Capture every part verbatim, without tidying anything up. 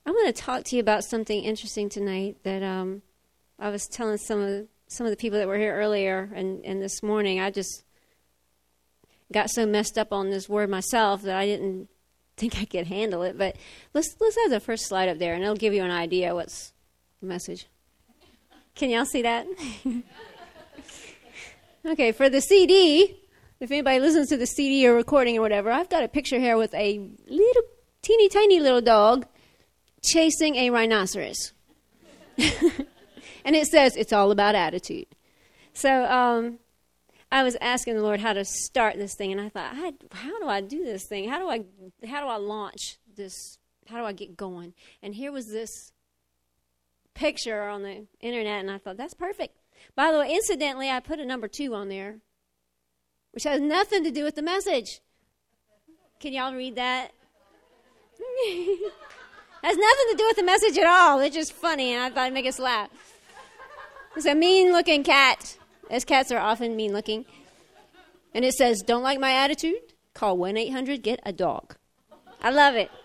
I want to talk to you about something interesting tonight that um, I was telling some of some of the people that were here earlier and, and this morning. I just got so messed up on this word myself that I didn't think I could handle it. But let's let's have the first slide up there, and it'll give you an idea what's the message. Can y'all see that? Okay, for the C D, if anybody listens to the C D or recording or whatever, I've got a picture here with a little teeny tiny little dog chasing a rhinoceros. And it says it's all about attitude. So um, I was asking the Lord how to start this thing, and I thought, I, how do I do this thing? How do I how do I launch this? How do I get going? And here was this picture on the internet, and I thought, that's perfect. By the way, incidentally, I put a number two on there, which has nothing to do with the message. Can y'all read that? Has nothing to do with the message at all. It's just funny, and I thought it'd make us laugh. It's a mean-looking cat, as cats are often mean-looking. And it says, don't like my attitude? Call one eight hundred get a dog. I love it.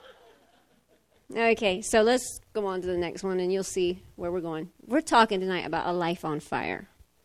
Okay, so let's go on to the next one, and you'll see where we're going. We're talking tonight about a life on fire.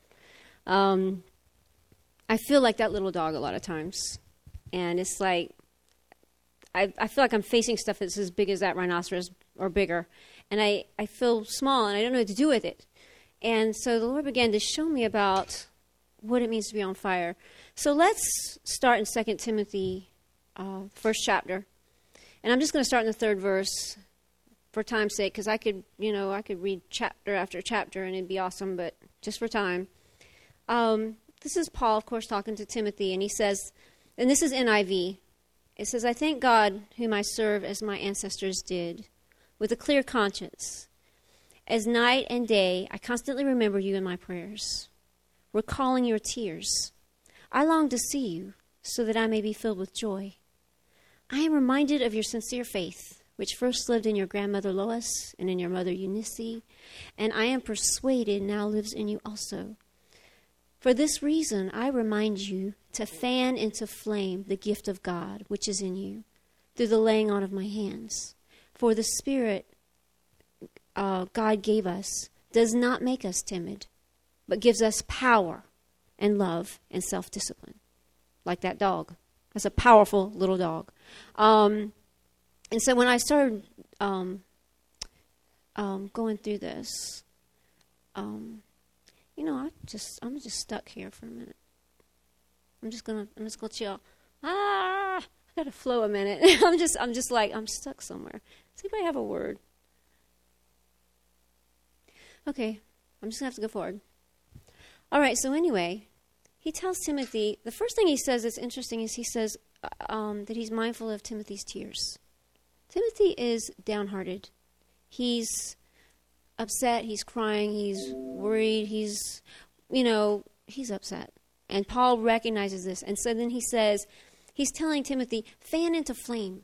Um, I feel like that little dog a lot of times. And it's like, I, I feel like I'm facing stuff that's as big as that rhinoceros or bigger. And I, I feel small, and I don't know what to do with it. And so the Lord began to show me about what it means to be on fire. So let's start in Second Timothy, uh, first chapter. And I'm just going to start in the third verse for time's sake, because I could, you know, I could read chapter after chapter, and it'd be awesome, but just for time. Um, this is Paul, of course, talking to Timothy, and he says, and this is N I V, it says, I thank God whom I serve as my ancestors did, with a clear conscience. As night and day, I constantly remember you in my prayers, recalling your tears. I long to see you so that I may be filled with joy. I am reminded of your sincere faith, which first lived in your grandmother Lois and in your mother Eunice, and I am persuaded now lives in you also. For this reason, I remind you to fan into flame the gift of God, which is in you, through the laying on of my hands. For the Spirit Uh, God gave us does not make us timid, but gives us power and love and self-discipline, like that dog. That's a powerful little dog. Um, and so when I started um, um, going through this, um, you know, I just I'm just stuck here for a minute. I'm just gonna I'm just gonna chill. Ah, I gotta flow a minute. I'm just I'm just like I'm stuck somewhere. Does anybody have a word? Okay, I'm just going to have to go forward. All right, so anyway, he tells Timothy, the first thing he says that's interesting is he says um, that he's mindful of Timothy's tears. Timothy is downhearted. He's upset, he's crying, he's worried, he's, you know, he's upset. And Paul recognizes this. And so then he says, he's telling Timothy, fan into flame.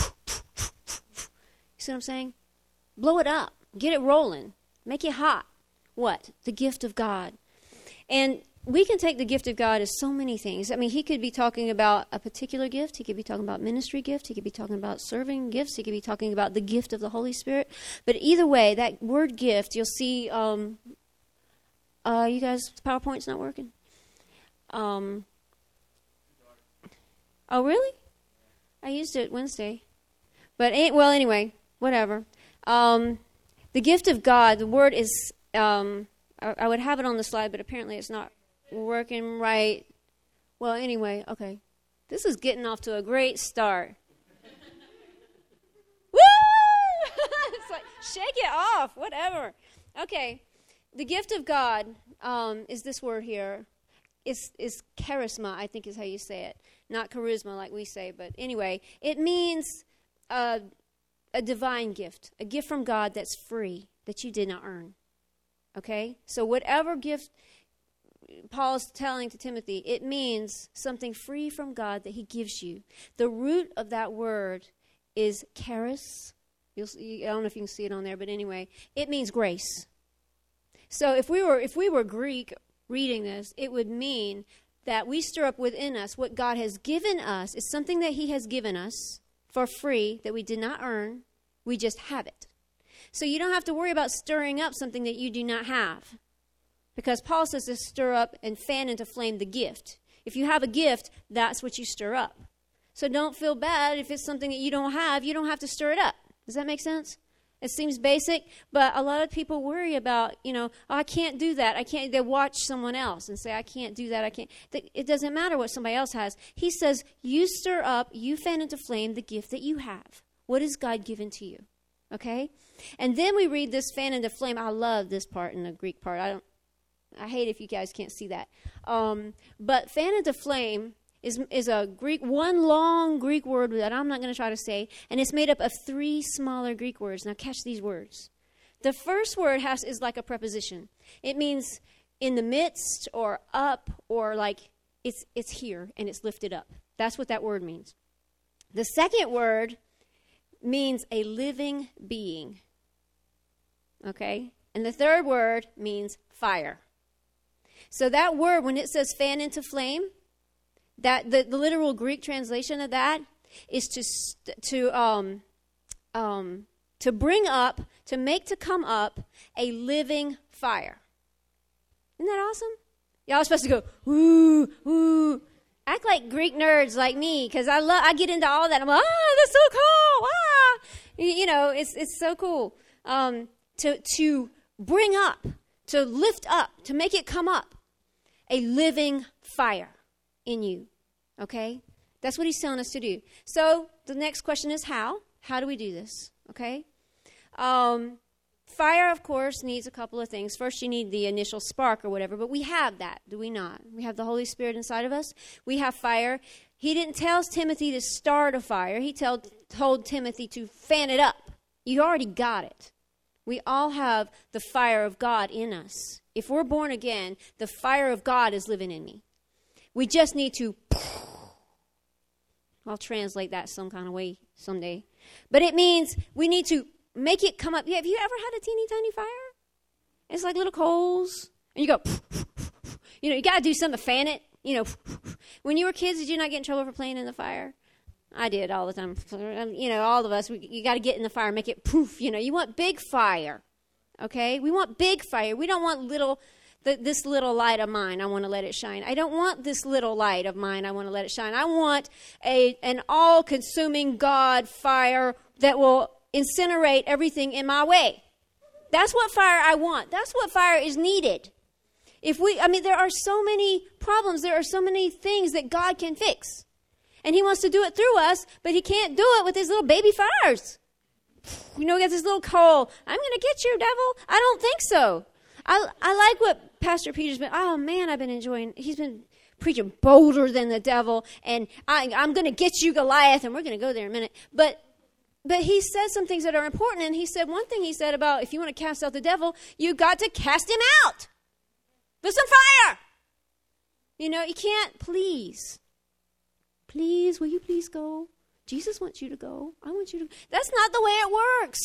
You see what I'm saying? Blow it up. Get it rolling. Make it hot. What? The gift of God. And we can take the gift of God as so many things. I mean, he could be talking about a particular gift. He could be talking about ministry gift. He could be talking about serving gifts. He could be talking about the gift of the Holy Spirit. But either way, that word gift, you'll see, um, uh, you guys, PowerPoint's not working. Um, oh, really? I used it Wednesday. But, well, anyway, whatever. Um... The gift of God, the word is, um, I, I would have it on the slide, but apparently it's not working right. Well, anyway, okay. This is getting off to a great start. Woo! It's like, shake it off, whatever. Okay. The gift of God um, is this word here. It's, it's charisma, I think is how you say it. Not charisma like we say, but anyway. It means Uh, a divine gift, a gift from God that's free, that you did not earn. Okay? So whatever gift Paul's telling to Timothy, it means something free from God that he gives you. The root of that word is charis. You'll see, I don't know if you can see it on there, but anyway, it means grace. So if we were if we were Greek reading this, it would mean that we stir up within us what God has given us. It's something that he has given us for free that we did not earn. We just have it. So you don't have to worry about stirring up something that you do not have. Because Paul says to stir up and fan into flame the gift. If you have a gift, that's what you stir up. So don't feel bad if it's something that you don't have. You don't have to stir it up. Does that make sense? It seems basic, but a lot of people worry about, you know, oh, I can't do that. I can't. They watch someone else and say, I can't do that. I can't. It doesn't matter what somebody else has. He says, you stir up, you fan into flame the gift that you have. What has God given to you? Okay? And then we read this fan into flame. I love this part in the Greek part. I don't. I hate if you guys can't see that. Um, but fan into flame is is a Greek, one long Greek word that I'm not going to try to say, and it's made up of three smaller Greek words. Now catch these words. The first word has is like a preposition. It means in the midst or up or like it's it's here and it's lifted up. That's what that word means. The second word means a living being. Okay? And the third word means fire. So that word, when it says fan into flame, that the, the literal Greek translation of that is to to um um to bring up, to make to come up a living fire. Isn't that awesome? Y'all are supposed to go woo woo, act like Greek nerds like me, because I love I get into all that. I'm like, ah, that's so cool. Ah, you know, it's it's so cool. Um, to to bring up, to lift up, to make it come up, a living fire in you, okay? That's what he's telling us to do. So the next question is how? How do we do this, okay? Um, fire, of course, needs a couple of things. First, you need the initial spark or whatever, but we have that, do we not? We have the Holy Spirit inside of us. We have fire. He didn't tell Timothy to start a fire. He told, told Timothy to fan it up. You already got it. We all have the fire of God in us. If we're born again, the fire of God is living in me. We just need to, I'll translate that some kind of way someday. But it means we need to make it come up. Yeah, have you ever had a teeny tiny fire? It's like little coals. And you go, you know, you got to do something to fan it. You know, when you were kids, did you not get in trouble for playing in the fire? I did all the time. You know, all of us, we, you got to get in the fire, make it poof. You know, you want big fire, okay? We want big fire. We don't want little, the, this little light of mine, I want to let it shine. I don't want this little light of mine, I want to let it shine. I want a an all-consuming God fire that will incinerate everything in my way. That's what fire I want. That's what fire is needed. If we, I mean, there are so many problems. There are so many things that God can fix. And he wants to do it through us, but he can't do it with his little baby fires. You know, he got this little coal. I'm going to get you, devil. I don't think so. I I like what Pastor Peter's been, oh man, I've been enjoying, he's been preaching bolder than the devil, and I, I'm going to get you, Goliath, and we're going to go there in a minute. But but he said some things that are important, and he said, one thing he said about if you want to cast out the devil, you got to cast him out with some fire. You know, you can't, please. Please, will you please go? Jesus wants you to go. I want you to. That's not the way it works.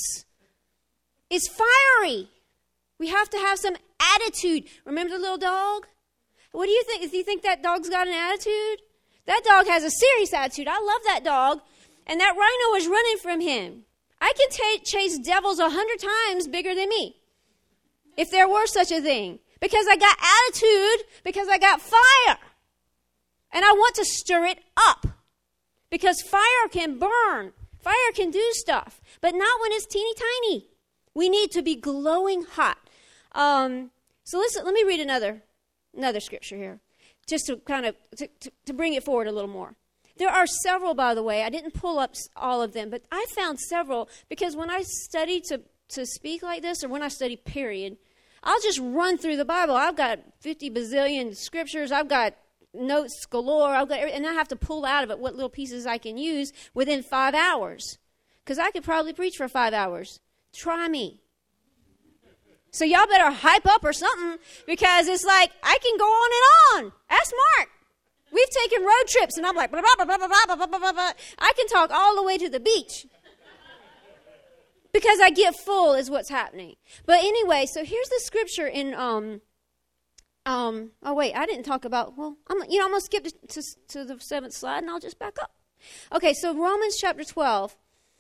It's fiery. We have to have some attitude. Remember the little dog? What do you think? Do you think that dog's got an attitude? That dog has a serious attitude. I love that dog. And that rhino was running from him. I can t- chase devils a hundred times bigger than me, if there were such a thing. Because I got attitude, because I got fire. And I want to stir it up. Because fire can burn. Fire can do stuff. But not when it's teeny tiny. We need to be glowing hot. Um, so listen, let me read another another scripture here. Just to kind of, to, to, to bring it forward a little more. There are several, by the way. I didn't pull up all of them. But I found several. Because when I study to, to speak like this, or when I study period, I'll just run through the Bible. I've got fifty bazillion scriptures. I've got notes galore. I've got every, and I have to pull out of it what little pieces I can use within five hours. Because I could probably preach for five hours. Try me. So y'all better hype up or something, because it's like I can go on and on. Ask Mark. We've taken road trips, and I'm like, blah, blah, blah, blah, blah, blah, blah, blah, blah. I can talk all the way to the beach. Because I get full is what's happening. But anyway, so here's the scripture in, um, um, oh wait, I didn't talk about, well, I'm, you know, I'm going to skip to, to, to the seventh slide and I'll just back up. Okay, so Romans chapter twelve.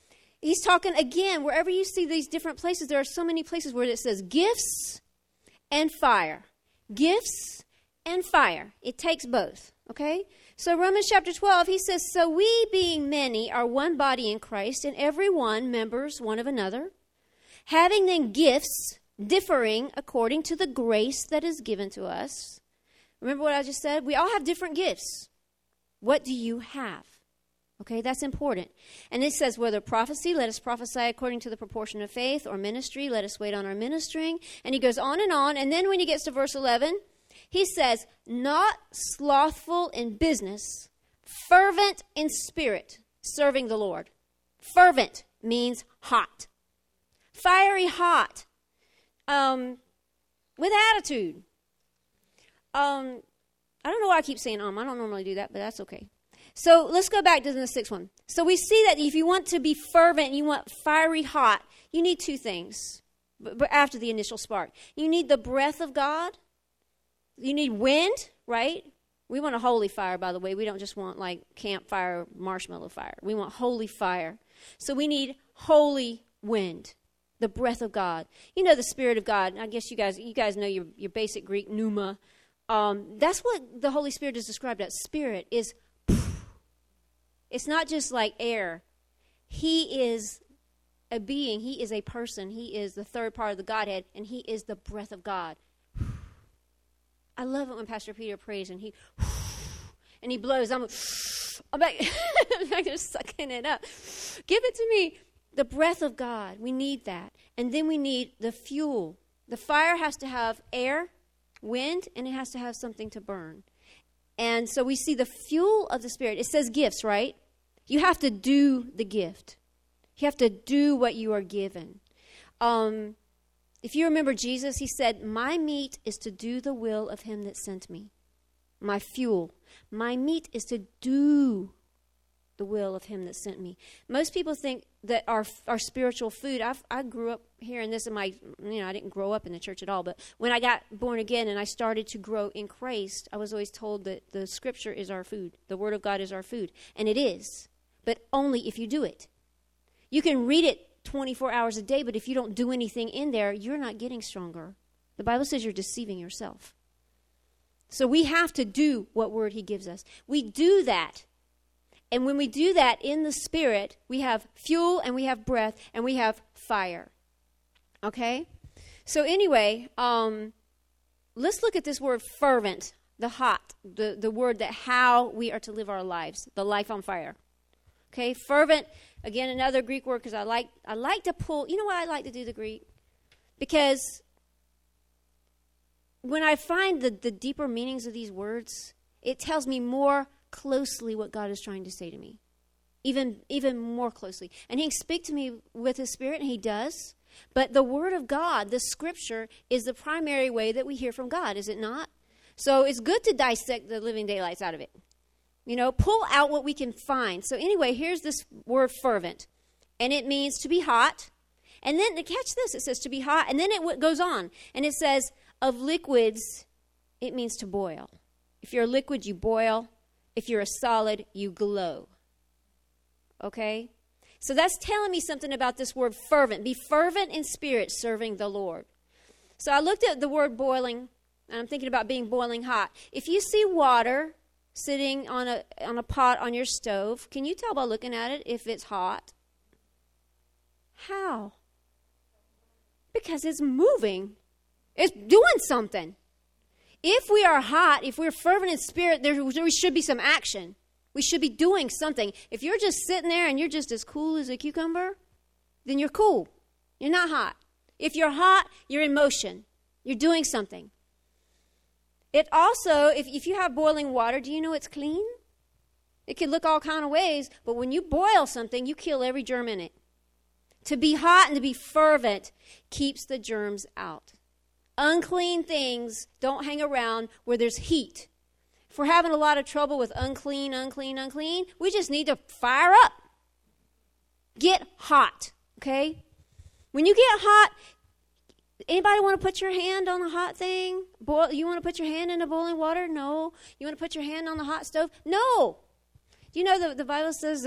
he's talking again, wherever you see these different places, there are so many places where it says gifts and fire. Gifts and fire. It takes both, okay? So Romans chapter twelve, he says, so we being many are one body in Christ, and every one members one of another, having then gifts differing according to the grace that is given to us. Remember what I just said? We all have different gifts. What do you have? Okay, that's important. And it says, whether prophecy, let us prophesy according to the proportion of faith, or ministry, let us wait on our ministering. And he goes on and on. And then when he gets to verse eleven, he says, not slothful in business, fervent in spirit, serving the Lord. Fervent means hot. Fiery hot. Um, with attitude. Um, I don't know why I keep saying um. I don't normally do that, but that's okay. So let's go back to the sixth one. So we see that if you want to be fervent and you want fiery hot, you need two things but after the initial spark. You need the breath of God. You need wind, right? We want a holy fire, by the way. We don't just want like campfire, marshmallow fire. We want holy fire. So we need holy wind, the breath of God. You know the Spirit of God. I guess you guys you guys know your, your basic Greek pneuma. Um, that's what the Holy Spirit is described as. Spirit is It's not just like air. He is a being. He is a person. He is the third part of the Godhead, and he is the breath of God. I love it when Pastor Peter prays, and he and he blows. I'm, I'm like, I'm like just sucking it up. Give it to me. The breath of God. We need that. And then we need the fuel. The fire has to have air, wind, and it has to have something to burn. And so we see the fuel of the Spirit. It says gifts, right? You have to do the gift. You have to do what you are given. Um, if you remember Jesus, he said, my meat is to do the will of him that sent me. My fuel. My meat is to do the will of him that sent me. Most people think that our our spiritual food, I've, I grew up hearing this in my, you know, I didn't grow up in the church at all, but when I got born again and I started to grow in Christ, I was always told that the scripture is our food. The word of God is our food. And it is, but only if you do it. You can read it twenty-four hours a day, but if you don't do anything in there, you're not getting stronger. The Bible says you're deceiving yourself. So we have to do what word he gives us. We do that. And when we do that in the Spirit, we have fuel and we have breath and we have fire. Okay? So anyway, um, let's look at this word fervent, the hot, the, the word that how we are to live our lives, the life on fire. Okay? Fervent, again, another Greek word because I like, I like to pull, you know why I like to do the Greek? Because when I find the, the deeper meanings of these words, it tells me more closely what God is trying to say to me, even even more closely. And he can speak to me with his Spirit, and he does. But the Word of God, the Scripture, is the primary way that we hear from God, is it not? So it's good to dissect the living daylights out of it. You know, pull out what we can find. So anyway, here's this word fervent, and it means to be hot. And then, to catch this, it says to be hot, and then it w- goes on, and it says of liquids, it means to boil. If you're a liquid, you boil. If you're a solid, you glow. Okay? So that's telling me something about this word fervent. Be fervent in spirit, serving the Lord. So I looked at the word boiling, and I'm thinking about being boiling hot. If you see water sitting on a on a pot on your stove, can you tell by looking at it if it's hot? How? Because it's moving. It's doing something. If we are hot, if we're fervent in spirit, there, there should be some action. We should be doing something. If you're just sitting there and you're just as cool as a cucumber, then you're cool. You're not hot. If you're hot, you're in motion. You're doing something. It also, if, if you have boiling water, do you know it's clean? It can look all kind of ways, but when you boil something, you kill every germ in it. To be hot and to be fervent keeps the germs out. Unclean things don't hang around where there's heat. If we're having a lot of trouble with unclean, unclean, unclean, we just need to fire up. Get hot, okay? When you get hot, anybody want to put your hand on the hot thing? Boil, you want to put your hand in the boiling water? No. You want to put your hand on the hot stove? No. You know the, the Bible says that,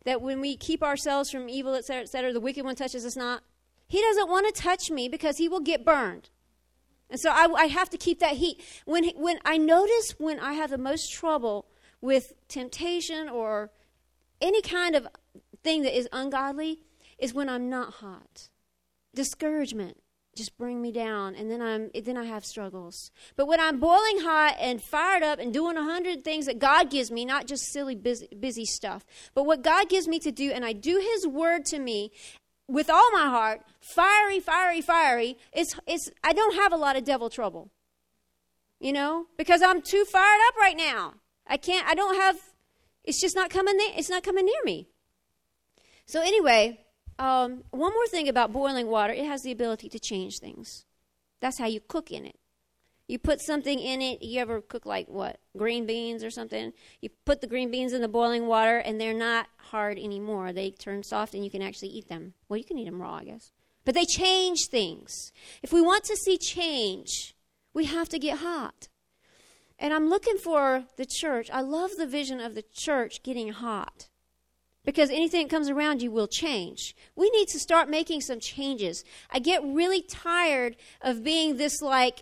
that when we keep ourselves from evil, et cetera, et cetera, the wicked one touches us not. He doesn't want to touch me because he will get burned. And so I, I have to keep that heat. When, when I notice when I have the most trouble with temptation or any kind of thing that is ungodly is when I'm not hot. Discouragement just bring me down, and then I'm then I have struggles. But when I'm boiling hot and fired up and doing a hundred things that God gives me, not just silly busy, busy stuff, but what God gives me to do, and I do His word to me with all my heart, fiery, fiery, fiery, it's it's I don't have a lot of devil trouble. You know? Because I'm too fired up right now. I can't I don't have it's just not coming there, it's not coming near me. So anyway, um, one more thing about boiling water, it has the ability to change things. That's how you cook in it. You put something in it, you ever cook like what, green beans or something? You put the green beans in the boiling water and they're not hard anymore. They turn soft and you can actually eat them. Well, you can eat them raw, I guess. But they change things. If we want to see change, we have to get hot. And I'm looking for the church. I love the vision of the church getting hot. Because anything that comes around you will change. We need to start making some changes. I get really tired of being this like,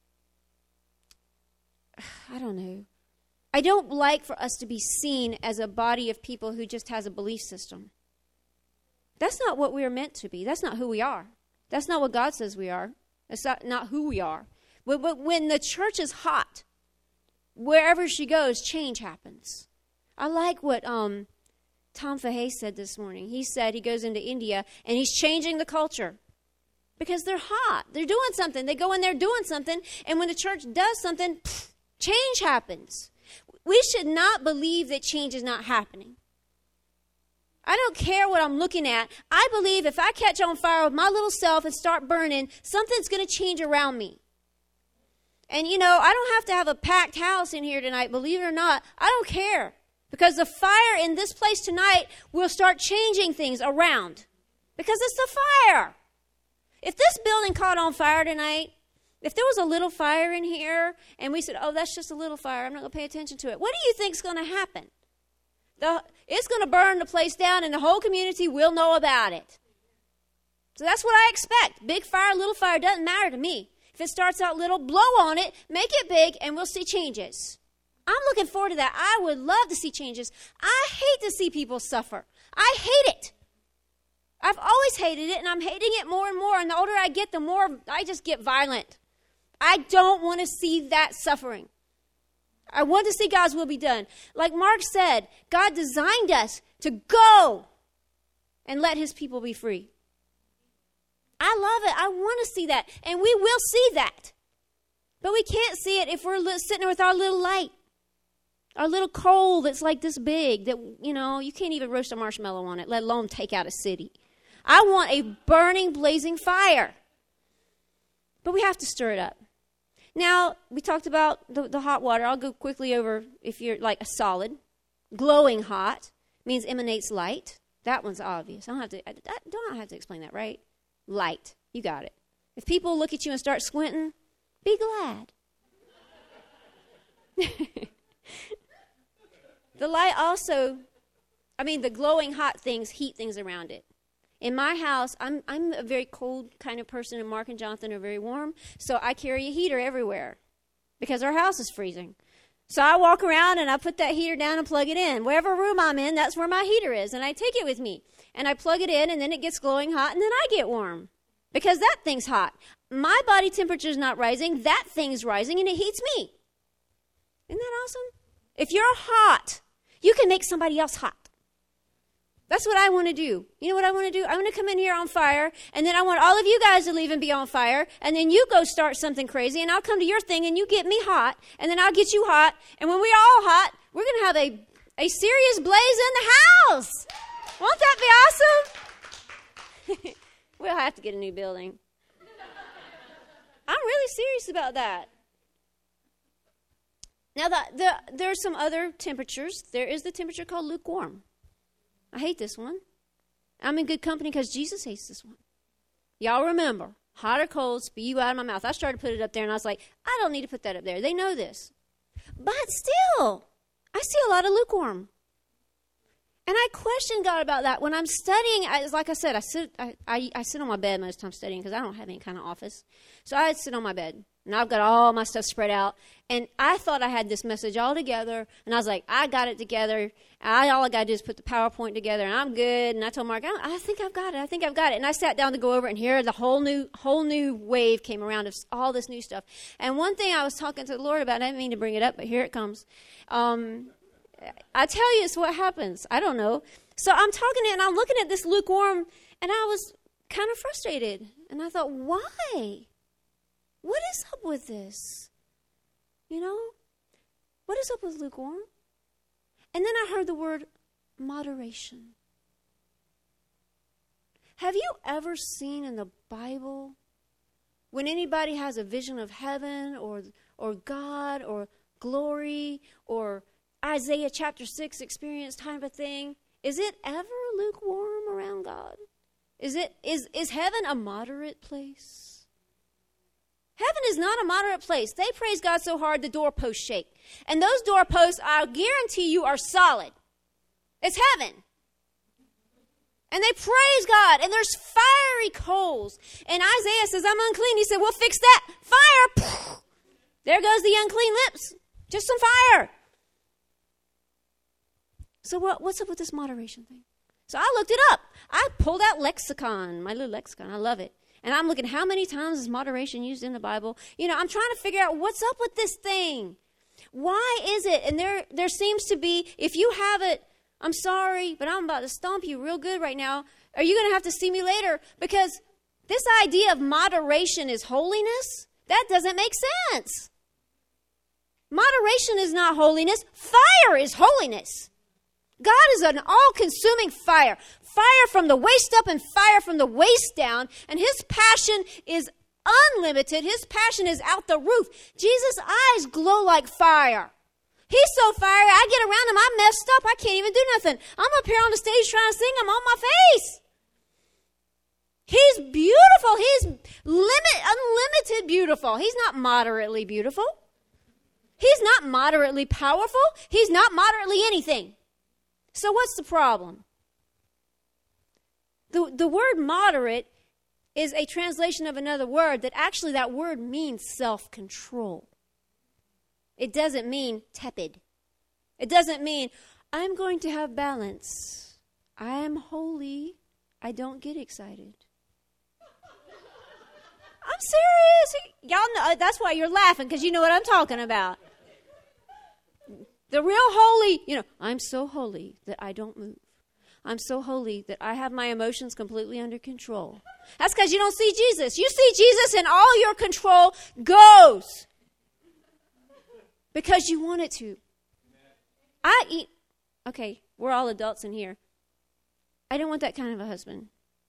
I don't know. I don't like for us to be seen as a body of people who just has a belief system. That's not what we are meant to be. That's not who we are. That's not what God says we are. That's not, not who we are. But, but when the church is hot, wherever she goes, change happens. I like what um, Tom Fahey said this morning. He said he goes into India and he's changing the culture. Because they're hot. They're doing something. They go in there doing something. And when the church does something, pfft, change happens. We should not believe that change is not happening. I don't care what I'm looking at. I believe if I catch on fire with my little self and start burning, something's going to change around me. And, you know, I don't have to have a packed house in here tonight, believe it or not. I don't care. Because the fire in this place tonight will start changing things around. Because it's the fire. If this building caught on fire tonight, if there was a little fire in here and we said, oh, that's just a little fire, I'm not going to pay attention to it, what do you think is going to happen? The, it's going to burn the place down and the whole community will know about it. So that's what I expect. Big fire, little fire, doesn't matter to me. If it starts out little, blow on it, make it big, and we'll see changes. I'm looking forward to that. I would love to see changes. I hate to see people suffer. I hate it. I've always hated it, and I'm hating it more and more. And the older I get, the more I just get violent. I don't want to see that suffering. I want to see God's will be done. Like Mark said, God designed us to go and let His people be free. I love it. I want to see that. And we will see that. But we can't see it if we're sitting there with our little light. Our little coal that's like this big that, you know, you can't even roast a marshmallow on it, let alone take out a city. I want a burning, blazing fire. But we have to stir it up. Now, we talked about the, the hot water. I'll go quickly over if you're like a solid. Glowing hot means emanates light. That one's obvious. I don't have to, I, I don't have to explain that, right? Light. You got it. If people look at you and start squinting, be glad. The light also, I mean, the glowing hot things heat things around it. In my house, I'm I'm a very cold kind of person, and Mark and Jonathan are very warm, so I carry a heater everywhere because our house is freezing. So I walk around and I put that heater down and plug it in. Wherever room I'm in, that's where my heater is, and I take it with me. And I plug it in, and then it gets glowing hot, and then I get warm because that thing's hot. My body temperature is not rising. That thing's rising, and it heats me. Isn't that awesome? If you're hot, you can make somebody else hot. That's what I want to do. You know what I want to do? I want to come in here on fire, and then I want all of you guys to leave and be on fire, and then you go start something crazy, and I'll come to your thing, and you get me hot, and then I'll get you hot, and when we're all hot, we're going to have a, a serious blaze in the house. Won't that be awesome? We'll have to get a new building. I'm really serious about that. Now, the, the, there are some other temperatures. There is the temperature called lukewarm. I hate this one. I'm in good company because Jesus hates this one. Y'all remember, hot or cold, spew you out of my mouth. I started to put it up there, and I was like, I don't need to put that up there. They know this. But still, I see a lot of lukewarm. And I question God about that. When I'm studying, I, like I said, I sit I, I, I sit on my bed most of the time studying because I don't have any kind of office. So I sit on my bed, and I've got all my stuff spread out. And I thought I had this message all together, and I was like, I got it together. I All I got to do is put the PowerPoint together, and I'm good. And I told Mark, I, I think I've got it. I think I've got it. And I sat down to go over it, and here the whole new whole new wave came around of all this new stuff. And one thing I was talking to the Lord about, I didn't mean to bring it up, but here it comes. Um... I tell you, it's what happens. I don't know. So I'm talking to, and I'm looking at this lukewarm, and I was kind of frustrated. And I thought, why? What is up with this? You know? What is up with lukewarm? And then I heard the word moderation. Have you ever seen in the Bible when anybody has a vision of heaven or or God or glory or Isaiah chapter six experience type of thing, is it ever lukewarm around God? Is it is is heaven a moderate place? Heaven is not a moderate place. They praise God so hard the doorposts shake. And those doorposts, I guarantee you, are solid. It's heaven. And they praise God, and there's fiery coals. And Isaiah says, I'm unclean. He said, well, fix that. Fire. There goes the unclean lips. Just some fire. So what, what's up with this moderation thing? So I looked it up. I pulled out lexicon, my little lexicon. I love it. And I'm looking, how many times is moderation used in the Bible? You know, I'm trying to figure out what's up with this thing. Why is it? And there, there seems to be, if you have it, I'm sorry, but I'm about to stomp you real good right now. Are you going to have to see me later? Because this idea of moderation is holiness, that doesn't make sense. Moderation is not holiness. Fire is holiness. God is an all-consuming fire. Fire from the waist up and fire from the waist down. And his passion is unlimited. His passion is out the roof. Jesus' eyes glow like fire. He's so fiery, I get around him, I'm messed up. I can't even do nothing. I'm up here on the stage trying to sing. I'm on my face. He's beautiful. He's limit, unlimited beautiful. He's not moderately beautiful. He's not moderately powerful. He's not moderately anything. So what's the problem? The, the word moderate is a translation of another word that actually that word means self-control. It doesn't mean tepid. It doesn't mean, I'm going to have balance. I am holy. I don't get excited. I'm serious. Y'all know, that's why you're laughing, because you know what I'm talking about. The real holy, you know, I'm so holy that I don't move. I'm so holy that I have my emotions completely under control. That's because you don't see Jesus. You see Jesus and all your control goes. Because you want it to. I eat. Okay, we're all adults in here. I don't want that kind of a husband.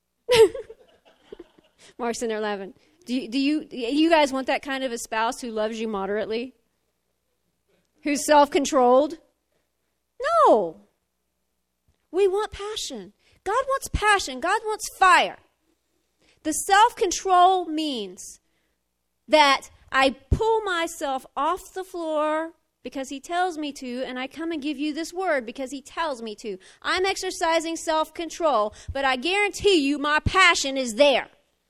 Mark's in there laughing. Do you, do you, you guys want that kind of a spouse who loves you moderately? Who's self-controlled? No. We want passion. God wants passion. God wants fire. The self-control means that I pull myself off the floor because he tells me to, and I come and give you this word because he tells me to. I'm exercising self-control, but I guarantee you my passion is there.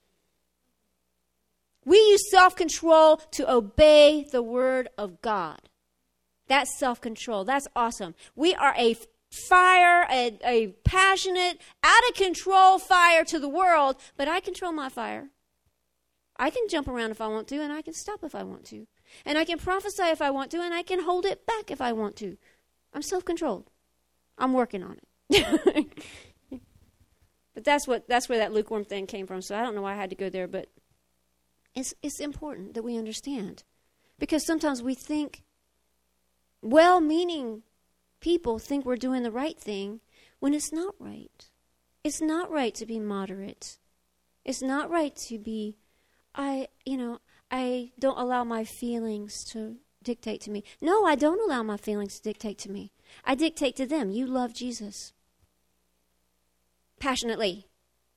We use self-control to obey the word of God. That's self-control. That's awesome. We are a fire, a, a passionate, out-of-control fire to the world, but I control my fire. I can jump around if I want to, and I can stop if I want to. And I can prophesy if I want to, and I can hold it back if I want to. I'm self-controlled. I'm working on it. But that's what that's where that lukewarm thing came from, so I don't know why I had to go there, but it's it's important that we understand. Because sometimes we think, well-meaning people think we're doing the right thing when it's not right. It's not right to be moderate. It's not right to be I, you know, I don't allow my feelings to dictate to me. No, I don't allow my feelings to dictate to me. I dictate to them. You love Jesus. Passionately.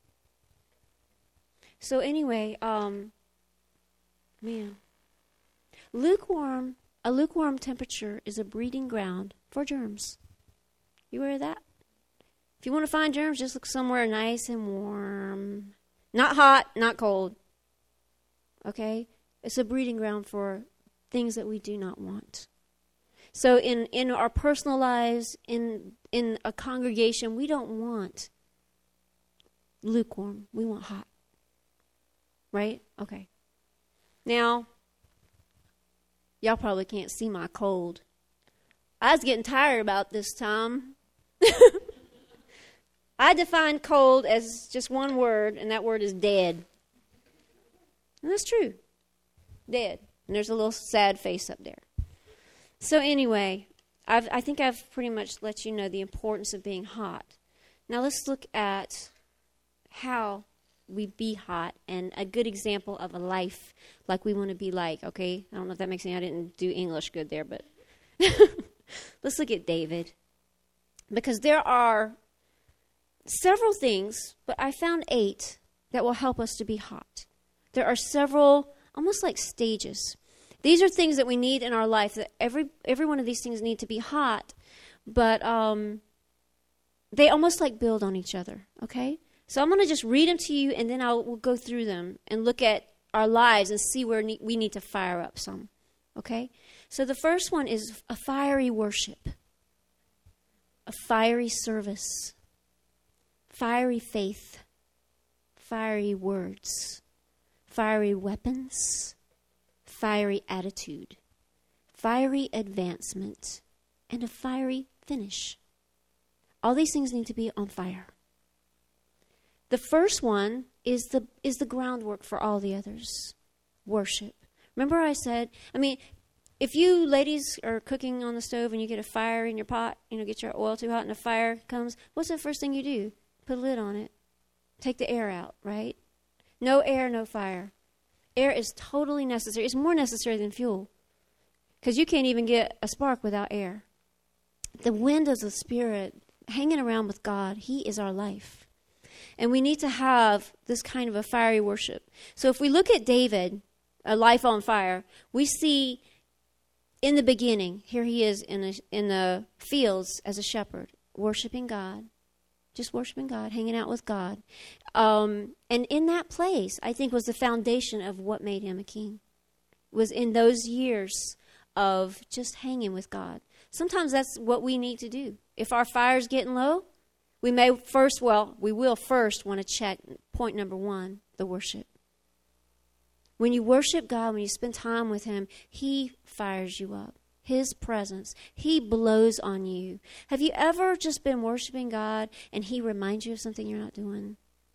So anyway, um, man. Lukewarm, a lukewarm temperature is a breeding ground for germs. You aware of that? If you want to find germs, just look somewhere nice and warm. Not hot, not cold. Okay? It's a breeding ground for things that we do not want. So in, in our personal lives, in in a congregation, we don't want lukewarm. We want hot. Right? Okay. Now, y'all probably can't see my cold. I was getting tired about this time. I define cold as just one word, and that word is dead. And that's true. Dead. And there's a little sad face up there. So anyway, I've, I think I've pretty much let you know the importance of being hot. Now let's look at how we be hot, and a good example of a life like we want to be like, okay? I don't know if that makes any, I didn't do English good there, but let's look at David. Because there are several things, but I found eight that will help us to be hot. There are several, almost like stages. These are things that we need in our life, that every every one of these things need to be hot, but um, they almost like build on each other, okay? So I'm going to just read them to you, and then I'll we'll go through them and look at our lives and see where ne- we need to fire up some, okay? So the first one is a fiery worship, a fiery service, fiery faith, fiery words, fiery weapons, fiery attitude, fiery advancement, and a fiery finish. All these things need to be on fire. The first one is the is the groundwork for all the others. Worship. Remember I said, I mean, if you ladies are cooking on the stove and you get a fire in your pot, you know, get your oil too hot and a fire comes, what's the first thing you do? Put a lid on it. Take the air out, right? No air, no fire. Air is totally necessary. It's more necessary than fuel, because you can't even get a spark without air. The wind is the Spirit hanging around with God. He is our life. And we need to have this kind of a fiery worship. So if we look at David, a life on fire, we see in the beginning, here he is in, a, in the fields as a shepherd, worshiping God. Just worshiping God, hanging out with God. Um, and in that place, I think, was the foundation of what made him a king. Was in those years of just hanging with God. Sometimes that's what we need to do. If our fire's getting low, we may first, well, we will first want to check point number one, the worship. When you worship God, when you spend time with Him, He fires you up. His presence. He blows on you. Have you ever just been worshiping God and He reminds you of something you're not doing?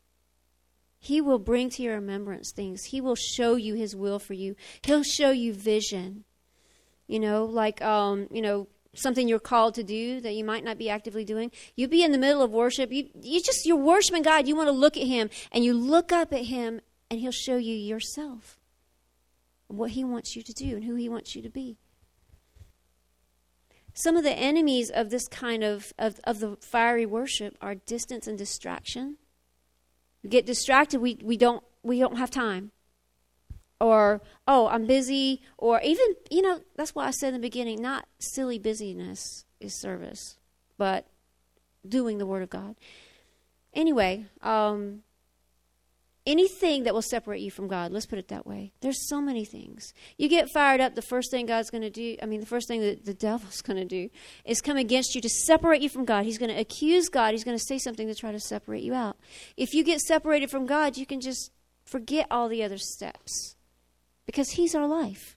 He will bring to your remembrance things. He will show you His will for you. He'll show you vision. You know, like, um, you know, something you're called to do that you might not be actively doing. You be in the middle of worship. You, you just, you're worshiping God. You want to look at Him, and you look up at Him, and He'll show you yourself, what He wants you to do and who He wants you to be. Some of the enemies of this kind of, of, of the fiery worship are distance and distraction. We get distracted, we, we don't we don't have time. Or, oh, I'm busy. Or even, you know, that's why I said in the beginning, not silly busyness is service, but doing the Word of God. Anyway, um, anything that will separate you from God, let's put it that way. There's so many things. You get fired up, the first thing God's going to do, I mean, the first thing that the devil's going to do is come against you to separate you from God. He's going to accuse God. He's going to say something to try to separate you out. If you get separated from God, you can just forget all the other steps, because He's our life.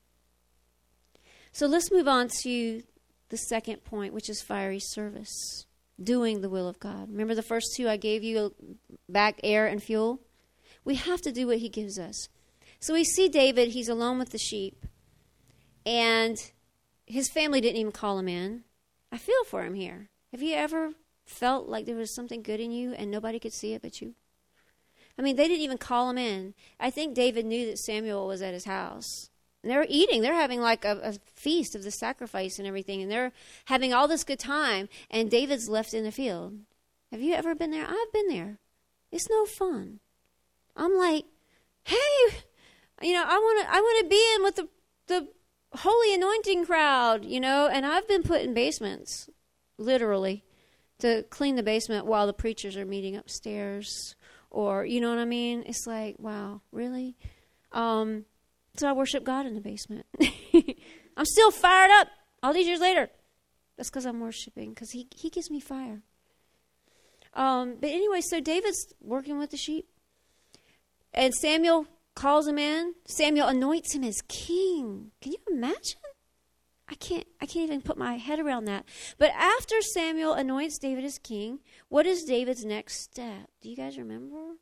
So let's move on to the second point, which is fiery service, doing the will of God. Remember the first two I gave you, back, air, and fuel? We have to do what He gives us. So we see David, he's alone with the sheep, and his family didn't even call him in. I feel for him here. Have you ever felt like there was something good in you and nobody could see it but you? I mean, they didn't even call him in. I think David knew that Samuel was at his house. And they were eating. They're having like a, a feast of the sacrifice and everything, and they're having all this good time, and David's left in the field. Have you ever been there? I've been there. It's no fun. I'm like, hey, you know, I want to I want to be in with the the holy anointing crowd, you know, and I've been put in basements, literally, to clean the basement while the preachers are meeting upstairs. Or, you know what I mean? It's like, wow, really? Um, so I worship God in the basement. I'm still fired up all these years later. That's because I'm worshiping, because he, he gives me fire. Um, but anyway, so David's working with the sheep. And Samuel calls him in. Samuel anoints him as king. Can you imagine? I can't I can't even put my head around that. But after Samuel anoints David as king, what is David's next step? Do you guys remember?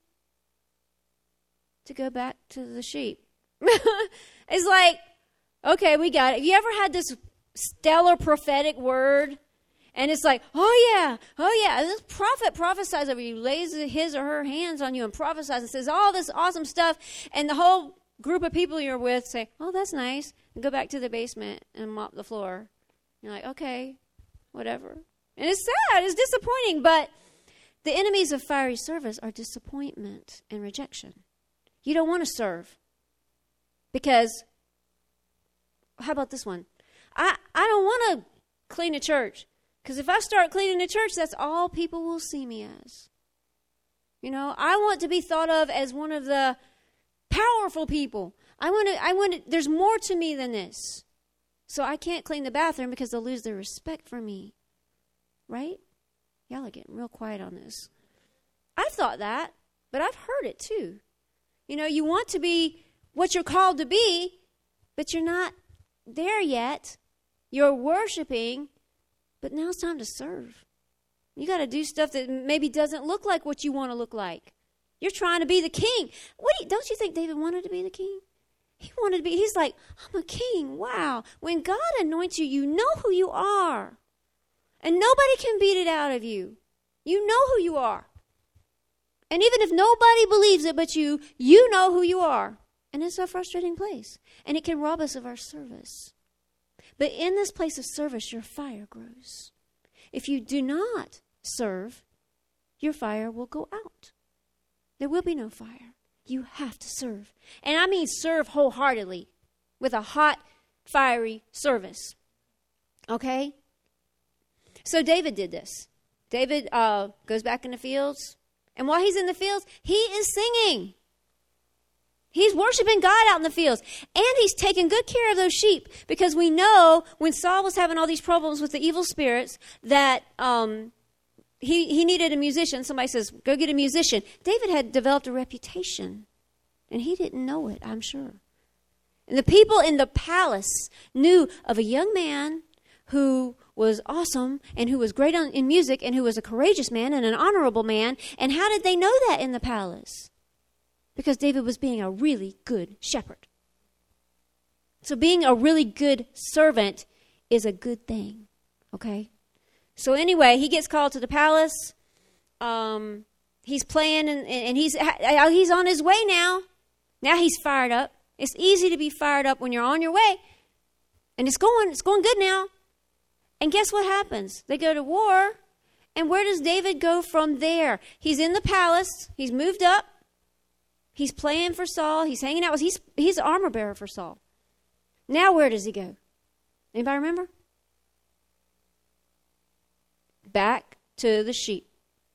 To go back to the sheep. It's like, okay, we got it. Have you ever had this stellar prophetic word? And it's like, oh yeah, oh yeah. This prophet prophesies over you, lays his or her hands on you and prophesies and says all this awesome stuff. And the whole group of people you're with say, oh, that's nice. And go back to the basement and mop the floor. You're like, okay, whatever. And it's sad. It's disappointing. But the enemies of fiery service are disappointment and rejection. You don't want to serve. Because, how about this one? I, I don't want to clean a church. Because if I start cleaning the church, that's all people will see me as. You know, I want to be thought of as one of the powerful people. I want to, I want to, there's more to me than this. So I can't clean the bathroom because they'll lose their respect for me. Right? Y'all are getting real quiet on this. I've thought that, but I've heard it too. You know, you want to be what you're called to be, but you're not there yet. You're worshiping, but now it's time to serve. You got to do stuff that maybe doesn't look like what you want to look like. You're trying to be the king. What do you, don't you think David wanted to be the king? He wanted to be, he's like, I'm a king. Wow. When God anoints you, you know who you are. And nobody can beat it out of you. You know who you are. And even if nobody believes it but you, you know who you are. And it's a frustrating place. And it can rob us of our service. But in this place of service, your fire grows. If you do not serve, your fire will go out. There will be no fire. You have to serve. And I mean serve wholeheartedly with a hot, fiery service. Okay? So David did this. David uh, goes back in the fields. And while he's in the fields, he is singing. He's worshiping God out in the fields. And he's taking good care of those sheep. Because we know when Saul was having all these problems with the evil spirits that um, he, he needed a musician. Somebody says, go get a musician. David had developed a reputation. And he didn't know it, I'm sure. And the people in the palace knew of a young man who was awesome and who was great on, in music and who was a courageous man and an honorable man. And how did they know that in the palace? Because David was being a really good shepherd. So being a really good servant is a good thing, okay? So anyway, he gets called to the palace. Um, he's playing, and, and he's he's on his way now. Now he's fired up. It's easy to be fired up when you're on your way. And it's going, it's going good now. And guess what happens? They go to war. And where does David go from there? He's in the palace. He's moved up. He's playing for Saul. He's hanging out with, he's, he's the armor bearer for Saul. Now where does he go? Anybody remember? Back to the sheep.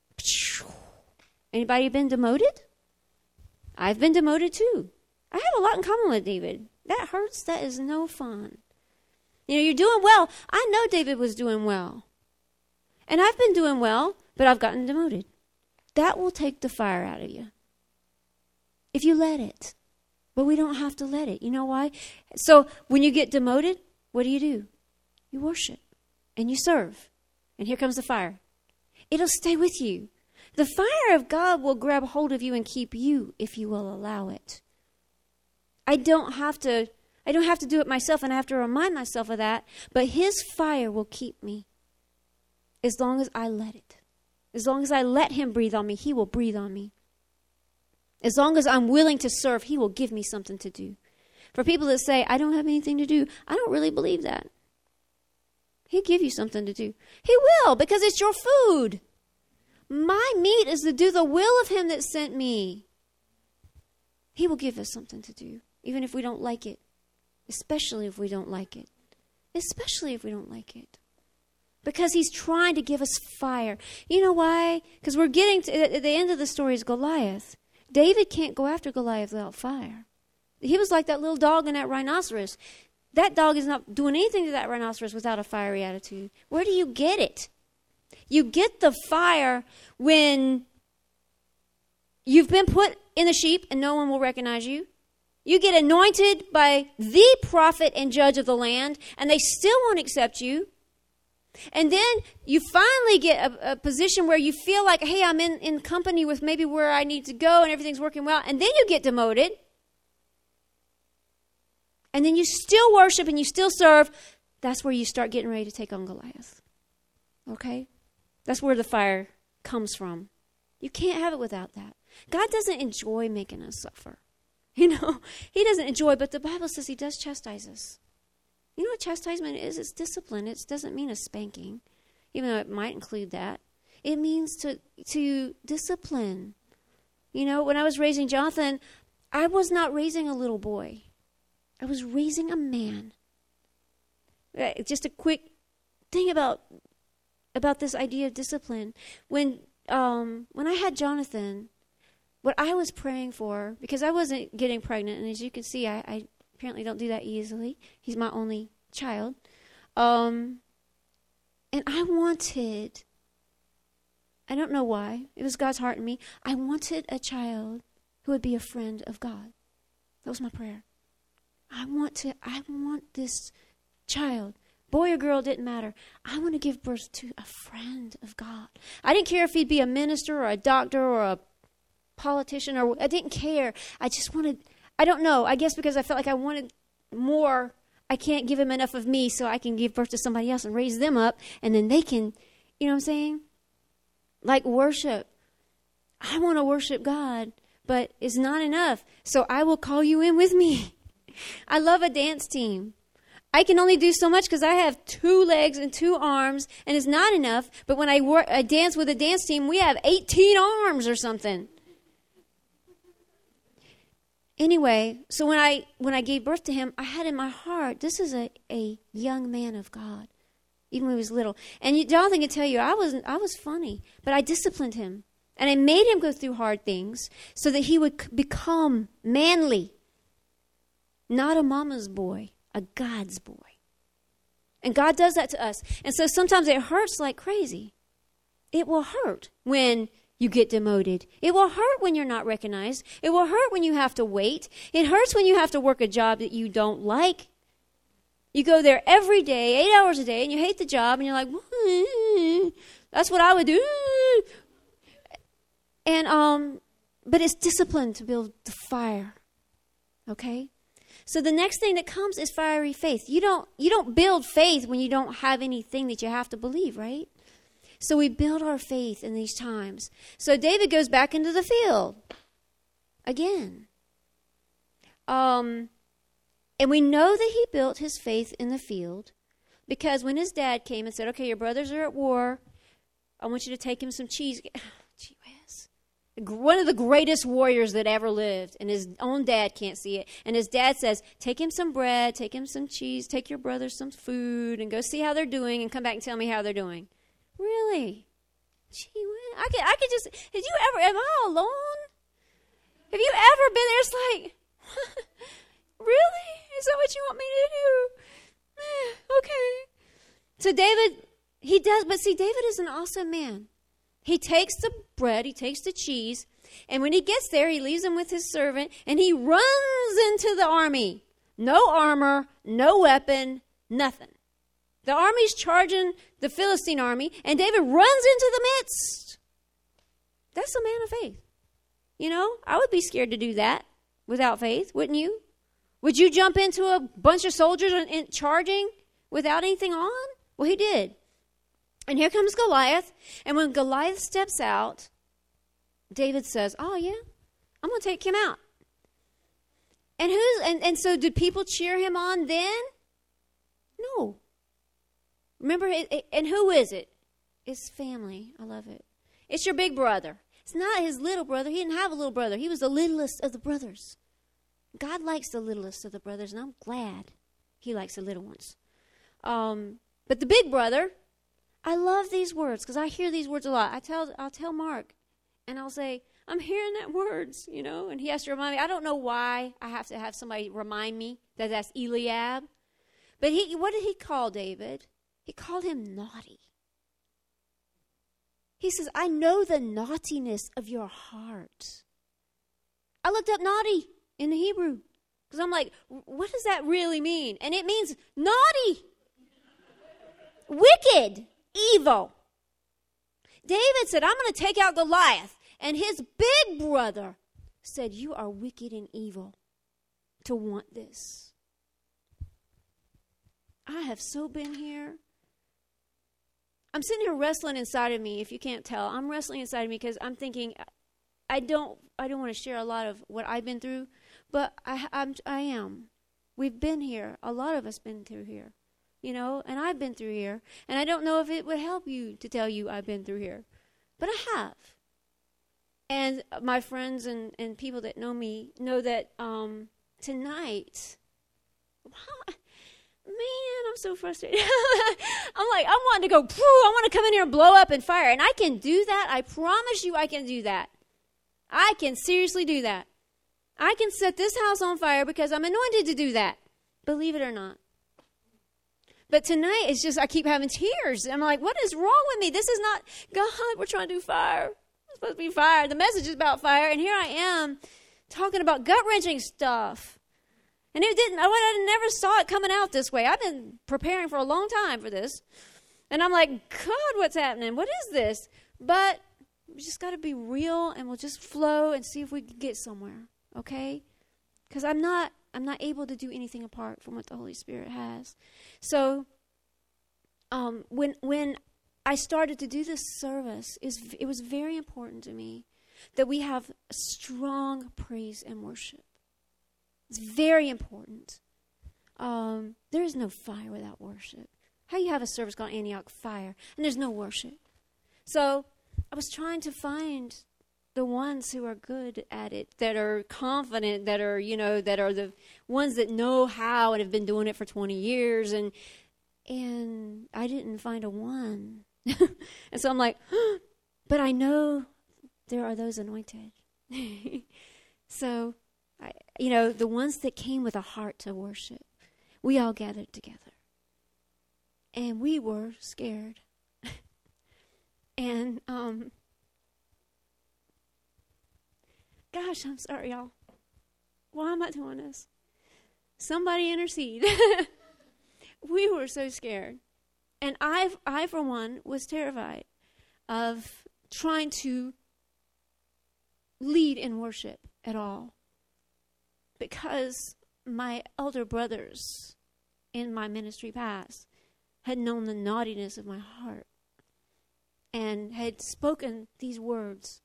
Anybody been demoted? I've been demoted too. I have a lot in common with David. That hurts. That is no fun. You know, you're doing well. I know David was doing well. And I've been doing well, but I've gotten demoted. That will take the fire out of you. If you let it. But we don't have to let it. You know why? So when you get demoted, what do you do? You worship. And you serve. And here comes the fire. It'll stay with you. The fire of God will grab hold of you and keep you if you will allow it. I don't have to I don't have to do it myself, and I have to remind myself of that. But his fire will keep me as long as I let it. As long as I let him breathe on me, he will breathe on me. As long as I'm willing to serve, he will give me something to do. For people that say, I don't have anything to do, I don't really believe that. He'll give you something to do. He will, because it's your food. My meat is to do the will of him that sent me. He will give us something to do, even if we don't like it. Especially if we don't like it. Especially if we don't like it. Because he's trying to give us fire. You know why? Because we're getting to at the end of the story is Goliath. David can't go after Goliath without fire. He was like that little dog in that rhinoceros. That dog is not doing anything to that rhinoceros without a fiery attitude. Where do you get it? You get the fire when you've been put in the sheep and no one will recognize you. You get anointed by the prophet and judge of the land and they still won't accept you. And then you finally get a, a position where you feel like, hey, I'm in, in company with maybe where I need to go and everything's working well. And then you get demoted. And then you still worship and you still serve. That's where you start getting ready to take on Goliath. Okay? That's where the fire comes from. You can't have it without that. God doesn't enjoy making us suffer. You know, he doesn't enjoy, but the Bible says he does chastise us. You know what chastisement is? It's discipline. It doesn't mean a spanking, even though it might include that. It means to to discipline. You know, when I was raising Jonathan, I was not raising a little boy. I was raising a man. Just a quick thing about about this idea of discipline. When um, when I had Jonathan, what I was praying for, because I wasn't getting pregnant, and as you can see, I, I apparently don't do that easily. He's my only child. Um, and I wanted, I don't know why, it was God's heart in me, I wanted a child who would be a friend of God. That was my prayer. I want to, I want this child, boy or girl, didn't matter. I want to give birth to a friend of God. I didn't care if he'd be a minister or a doctor or a politician, or I didn't care. I just wanted, I don't know, I guess because I felt like I wanted more. I can't give him enough of me so I can give birth to somebody else and raise them up, and then they can, you know what I'm saying? Like worship. I want to worship God, but it's not enough. So I will call you in with me. I love a dance team. I can only do so much because I have two legs and two arms, and it's not enough. But when I work, I dance with a dance team, we have eighteen arms or something. Anyway, so when I when I gave birth to him, I had in my heart, this is a, a young man of God, even when he was little. And you, Jonathan can tell you, I wasn't I was funny, but I disciplined him. And I made him go through hard things so that he would c- become manly. Not a mama's boy, a God's boy. And God does that to us. And so sometimes it hurts like crazy. It will hurt when you get demoted. It will hurt when you're not recognized. It will hurt when you have to wait. It hurts when you have to work a job that you don't like. You go there every day, eight hours a day, and you hate the job, and you're like, mm, that's what I would do. And um, but it's discipline to build the fire. Okay? So the next thing that comes is fiery faith. You don't you don't build faith when you don't have anything that you have to believe, right? So we build our faith in these times. So David goes back into the field again. Um, and we know that he built his faith in the field because when his dad came and said, okay, your brothers are at war. I want you to take him some cheese. Gee whiz. One of the greatest warriors that ever lived, and his own dad can't see it. And his dad says, take him some bread, take him some cheese, take your brothers some food, and go see how they're doing and come back and tell me how they're doing. Really? Gee, I could, I could just, have you ever, am I alone? Have you ever been there? It's like, really? Is that what you want me to do? Eh, okay. So David, he does, but see, David is an awesome man. He takes the bread, he takes the cheese, and when he gets there, he leaves him with his servant, and he runs into the army. No armor, no weapon, nothing. The army's charging the Philistine army, and David runs into the midst. That's a man of faith. You know, I would be scared to do that without faith, wouldn't you? Would you jump into a bunch of soldiers and, and charging without anything on? Well, he did. And here comes Goliath, and when Goliath steps out, David says, oh, yeah, I'm going to take him out. And who's and, and so did people cheer him on then? No. Remember, and who is it? It's family. I love it. It's your big brother. It's not his little brother. He didn't have a little brother. He was the littlest of the brothers. God likes the littlest of the brothers, and I'm glad he likes the little ones. Um, but the big brother, I love these words because I hear these words a lot. I tell, I'll tell Mark, and I'll say, I'm hearing that words, you know, and he has to remind me. I don't know why I have to have somebody remind me that that's Eliab. But he, what did he call David? He called him naughty. He says, I know the naughtiness of your heart. I looked up naughty in the Hebrew because I'm like, what does that really mean? And it means naughty, wicked, evil. David said, I'm going to take out Goliath. And his big brother said, you are wicked and evil to want this. I have so been here. I'm sitting here wrestling inside of me, if you can't tell. I'm wrestling inside of me because I'm thinking, I don't I don't want to share a lot of what I've been through, but I, I'm, I am. We've been here. A lot of us been through here, you know, and I've been through here. And I don't know if it would help you to tell you I've been through here, but I have. And my friends and, and people that know me know that um, tonight, wow, man, I'm so frustrated. I'm like, I'm wanting to go, phew, I want to come in here and blow up and fire. And I can do that. I promise you I can do that. I can seriously do that. I can set this house on fire because I'm anointed to do that. Believe it or not. But tonight, it's just, I keep having tears. I'm like, what is wrong with me? This is not, God, we're trying to do fire. It's supposed to be fire. The message is about fire. And here I am talking about gut-wrenching stuff. And it didn't, I, I never saw it coming out this way. I've been preparing for a long time for this. And I'm like, God, what's happening? What is this? But we just got to be real, and we'll just flow and see if we can get somewhere, okay? Because I'm not, I'm not able to do anything apart from what the Holy Spirit has. So um, when when I started to do this service, is it was very important to me that we have strong praise and worship. It's very important. Um, there is no fire without worship. How you have a service called Antioch Fire, and there's no worship? So I was trying to find the ones who are good at it, that are confident, that are, you know, that are the ones that know how and have been doing it for twenty years. And and I didn't find a one. And so I'm like, oh, but I know there are those anointed. So, I, you know, the ones that came with a heart to worship, we all gathered together. And we were scared. And, um, gosh, I'm sorry, y'all. Why am I doing this? Somebody intercede. We were so scared. And I, I, for one, was terrified of trying to lead in worship at all. Because my elder brothers in my ministry past had known the naughtiness of my heart and had spoken these words.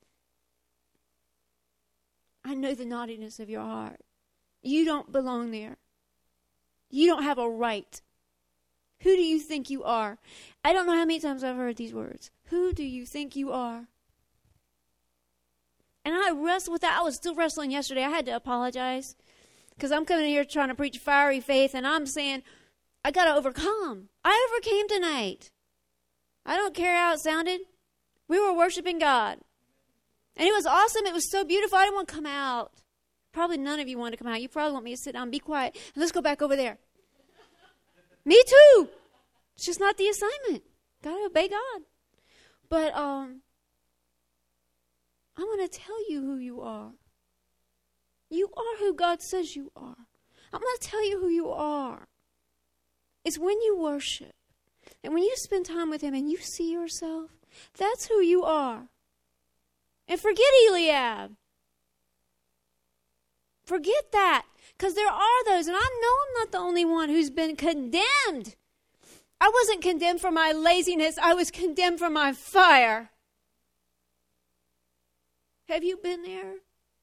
I know the naughtiness of your heart. You don't belong there. You don't have a right. Who do you think you are? I don't know how many times I've heard these words. Who do you think you are? And I wrestled with that. I was still wrestling yesterday. I had to apologize because I'm coming here trying to preach fiery faith, and I'm saying, I got to overcome. I overcame tonight. I don't care how it sounded. We were worshiping God. And it was awesome. It was so beautiful. I didn't want to come out. Probably none of you want to come out. You probably want me to sit down and be quiet. And let's go back over there. Me too. It's just not the assignment. Got to obey God. But um, I'm going to tell you who you are. You are who God says you are. I'm going to tell you who you are. It's when you worship and when you spend time with Him and you see yourself, that's who you are. And forget Eliab. Forget that. Because there are those, and I know I'm not the only one who's been condemned. I wasn't condemned for my laziness. I was condemned for my fire. Have you been there?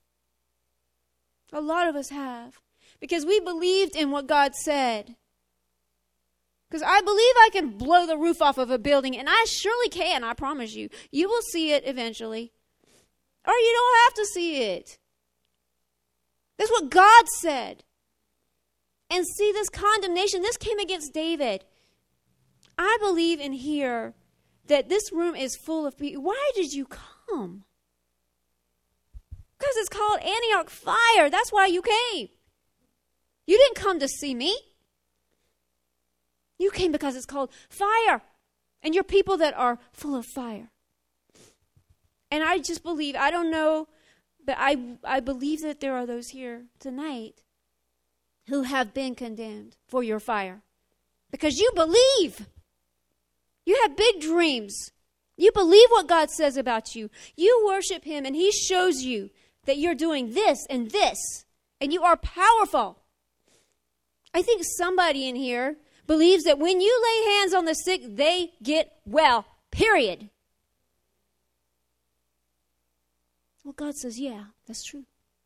A lot of us have. Because we believed in what God said. Because I believe I can blow the roof off of a building, and I surely can, I promise you. You will see it eventually. Or you don't have to see it. That's what God said. And see, this condemnation, this came against David. I believe in here that this room is full of people. Why did you come? Because it's called Antioch Fire. That's why you came. You didn't come to see me. You came because it's called fire. And you're people that are full of fire. And I just believe, I don't know, but I I believe that there are those here tonight who have been condemned for your fire. Because you believe. You have big dreams. You believe what God says about you. You worship him and he shows you that you're doing this and this. And you are powerful. I think somebody in here believes that when you lay hands on the sick, they get well. Period. Well, God says, yeah, that's true.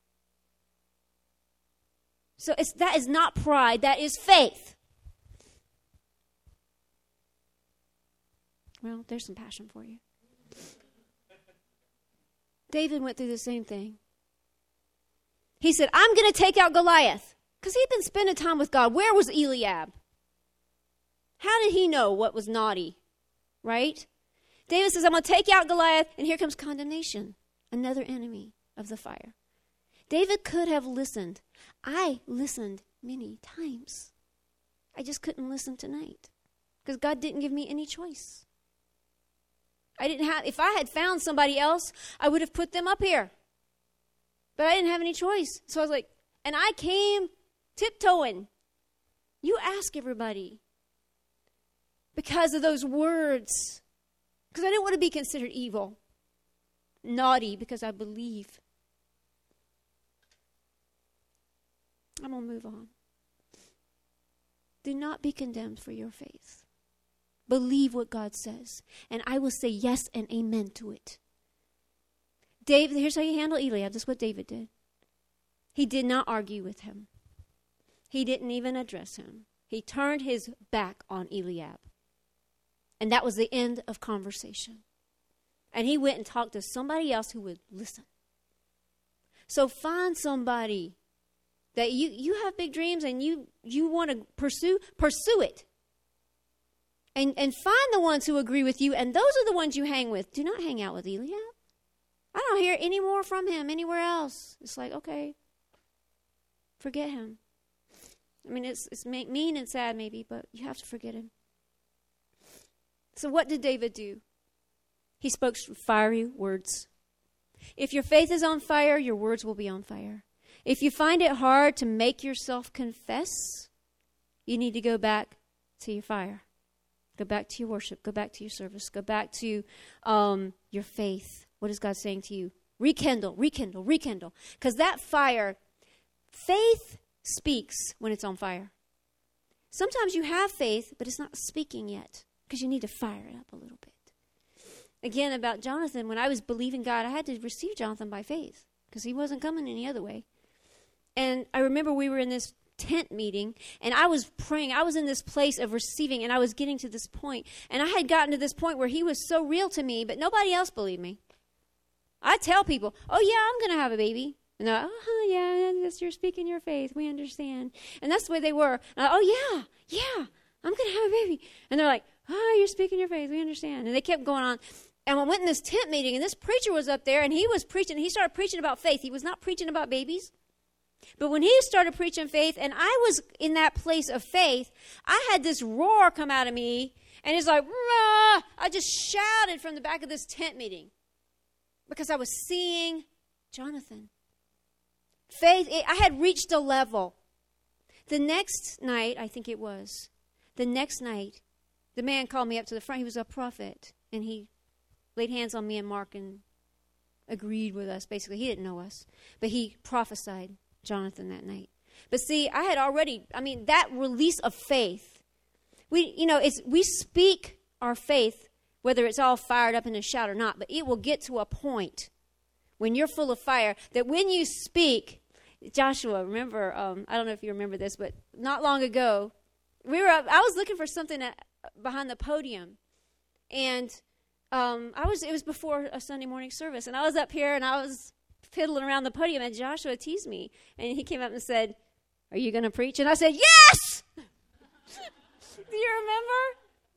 So it's, that is not pride. That is faith. Well, there's some passion for you. David went through the same thing. He said, I'm going to take out Goliath. Because he'd been spending time with God. Where was Eliab? How did he know what was naughty? Right? David says, I'm going to take out Goliath. And here comes condemnation. Another enemy of the fire. David could have listened. I listened many times. I just couldn't listen tonight. Because God didn't give me any choice. I didn't have, if I had found somebody else, I would have put them up here. But I didn't have any choice. So I was like, and I came tiptoeing. You ask everybody. Because of those words. Because I didn't want to be considered evil. Naughty, because I believe. I'm going to move on. Do not be condemned for your faith. Believe what God says. And I will say yes and amen to it. David, here's how you handle Eliab. This is what David did. He did not argue with him. He didn't even address him. He turned his back on Eliab. And that was the end of conversation. And he went and talked to somebody else who would listen. So find somebody that you, you have big dreams and you, you want to pursue, pursue it. And and find the ones who agree with you, and those are the ones you hang with. Do not hang out with Eliab. I don't hear any more from him anywhere else. It's like, okay, forget him. I mean, it's it's mean and sad maybe, but you have to forget him. So what did David do? He spoke fiery words. If your faith is on fire, your words will be on fire. If you find it hard to make yourself confess, you need to go back to your fire. Go back to your worship. Go back to your service. Go back to um, your faith. What is God saying to you? Rekindle, rekindle, rekindle. Because that fire, faith speaks when it's on fire. Sometimes you have faith, but it's not speaking yet. Because you need to fire it up a little bit. Again, about Jonathan, when I was believing God, I had to receive Jonathan by faith. Because he wasn't coming any other way. And I remember we were in this tent meeting, and I was praying. I was in this place of receiving, and I was getting to this point. And I had gotten to this point where he was so real to me, but nobody else believed me. I tell people, oh, yeah, I'm going to have a baby. And they're like, oh, yeah, you're speaking your faith. We understand. And that's the way they were. And I, oh, yeah, yeah, I'm going to have a baby. And they're like, oh, you're speaking your faith. We understand. And they kept going on. And I went in this tent meeting, and this preacher was up there, and he was preaching. He started preaching about faith. He was not preaching about babies. But when he started preaching faith, and I was in that place of faith, I had this roar come out of me, and it's like, rah! I just shouted from the back of this tent meeting because I was seeing Jonathan. Faith, it, I had reached a level. The next night, I think it was, the next night, the man called me up to the front. He was a prophet, and he laid hands on me and Mark and agreed with us. Basically, he didn't know us, but he prophesied Jonathan that night. But see, I had already, I mean, that release of faith, we, you know, it's, we speak our faith, whether it's all fired up in a shout or not, but it will get to a point when you're full of fire that when you speak, Joshua, remember, um, I don't know if you remember this, but not long ago, we were, I was looking for something at, behind the podium, and um, I was, it was before a Sunday morning service, and I was up here, and I was fiddling around the podium, and Joshua teased me, and he came up and said, are you going to preach? And I said, yes! Do you remember?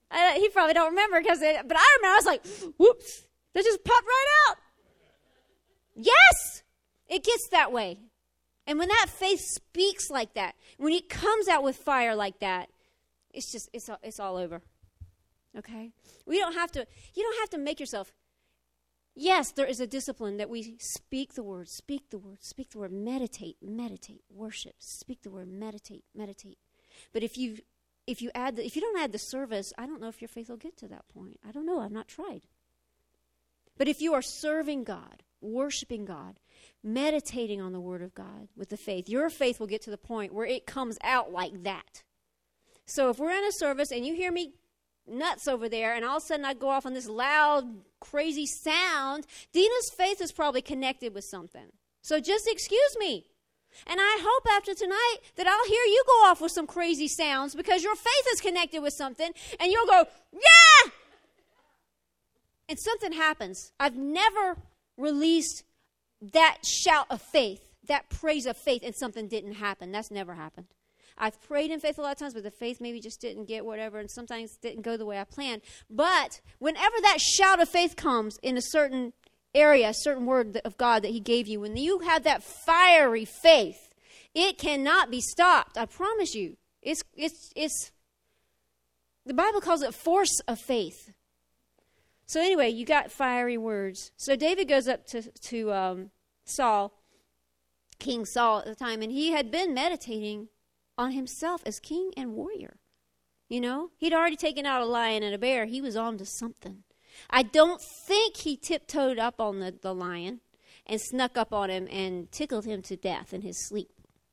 I, he probably don't remember, because it, but I remember. I was like, whoops, that just popped right out. Yes, it gets that way. And when that faith speaks like that, when it comes out with fire like that, it's just, it's all, it's all over. Okay? We don't have to, you don't have to make yourself, yes, there is a discipline that we speak the word, speak the word, speak the word, meditate, meditate, worship, speak the word, meditate, meditate. But if you if you add the, if you don't add the service, I don't know if your faith will get to that point. I don't know. I've not tried. But if you are serving God, worshiping God, meditating on the word of God with the faith, your faith will get to the point where it comes out like that. So if we're in a service and you hear me nuts over there, and all of a sudden I go off on this loud, crazy sound, Dina's faith is probably connected with something. So just excuse me. And I hope after tonight that I'll hear you go off with some crazy sounds, because your faith is connected with something, and you'll go, yeah! And something happens. I've never released that shout of faith, that praise of faith, and something didn't happen. That's never happened. I've prayed in faith a lot of times, but the faith maybe just didn't get whatever, and sometimes didn't go the way I planned. But whenever that shout of faith comes in a certain area, a certain word of God that he gave you, when you have that fiery faith, it cannot be stopped. I promise you. It's, it's, it's, the Bible calls it force of faith. So anyway, you got fiery words. So David goes up to, to um, Saul, King Saul at the time, and he had been meditating on himself as king and warrior. You know, he'd already taken out a lion and a bear. He was on to something. I don't think he tiptoed up on the, the lion and snuck up on him and tickled him to death in his sleep.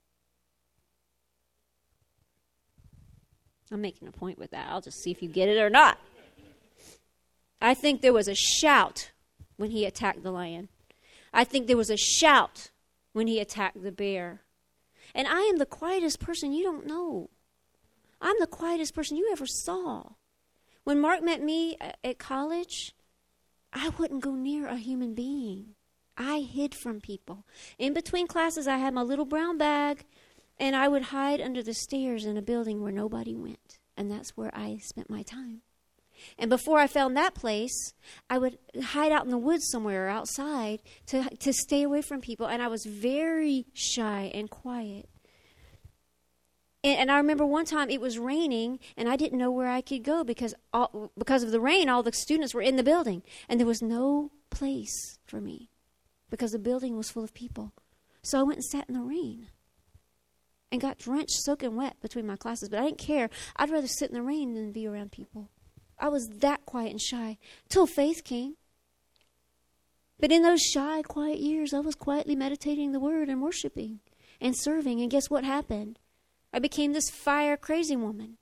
I'm making a point with that. I'll just see if you get it or not. I think there was a shout when he attacked the lion. I think there was a shout when he attacked the bear. And I am the quietest person you don't know. I'm the quietest person you ever saw. When Mark met me at college, I wouldn't go near a human being. I hid from people. In between classes, I had my little brown bag, and I would hide under the stairs in a building where nobody went. And that's where I spent my time. And before I found that place, I would hide out in the woods somewhere outside to to stay away from people. And I was very shy and quiet. And, and I remember one time it was raining, and I didn't know where I could go because all, because of the rain, all the students were in the building. And there was no place for me because the building was full of people. So I went and sat in the rain and got drenched, soaking wet between my classes. But I didn't care. I'd rather sit in the rain than be around people. I was that quiet and shy till faith came. But in those shy, quiet years, I was quietly meditating the word and worshiping and serving. And guess what happened? I became this fire crazy woman.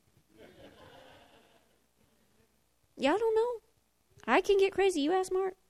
Yeah, I don't know. I can get crazy. You ask Mark.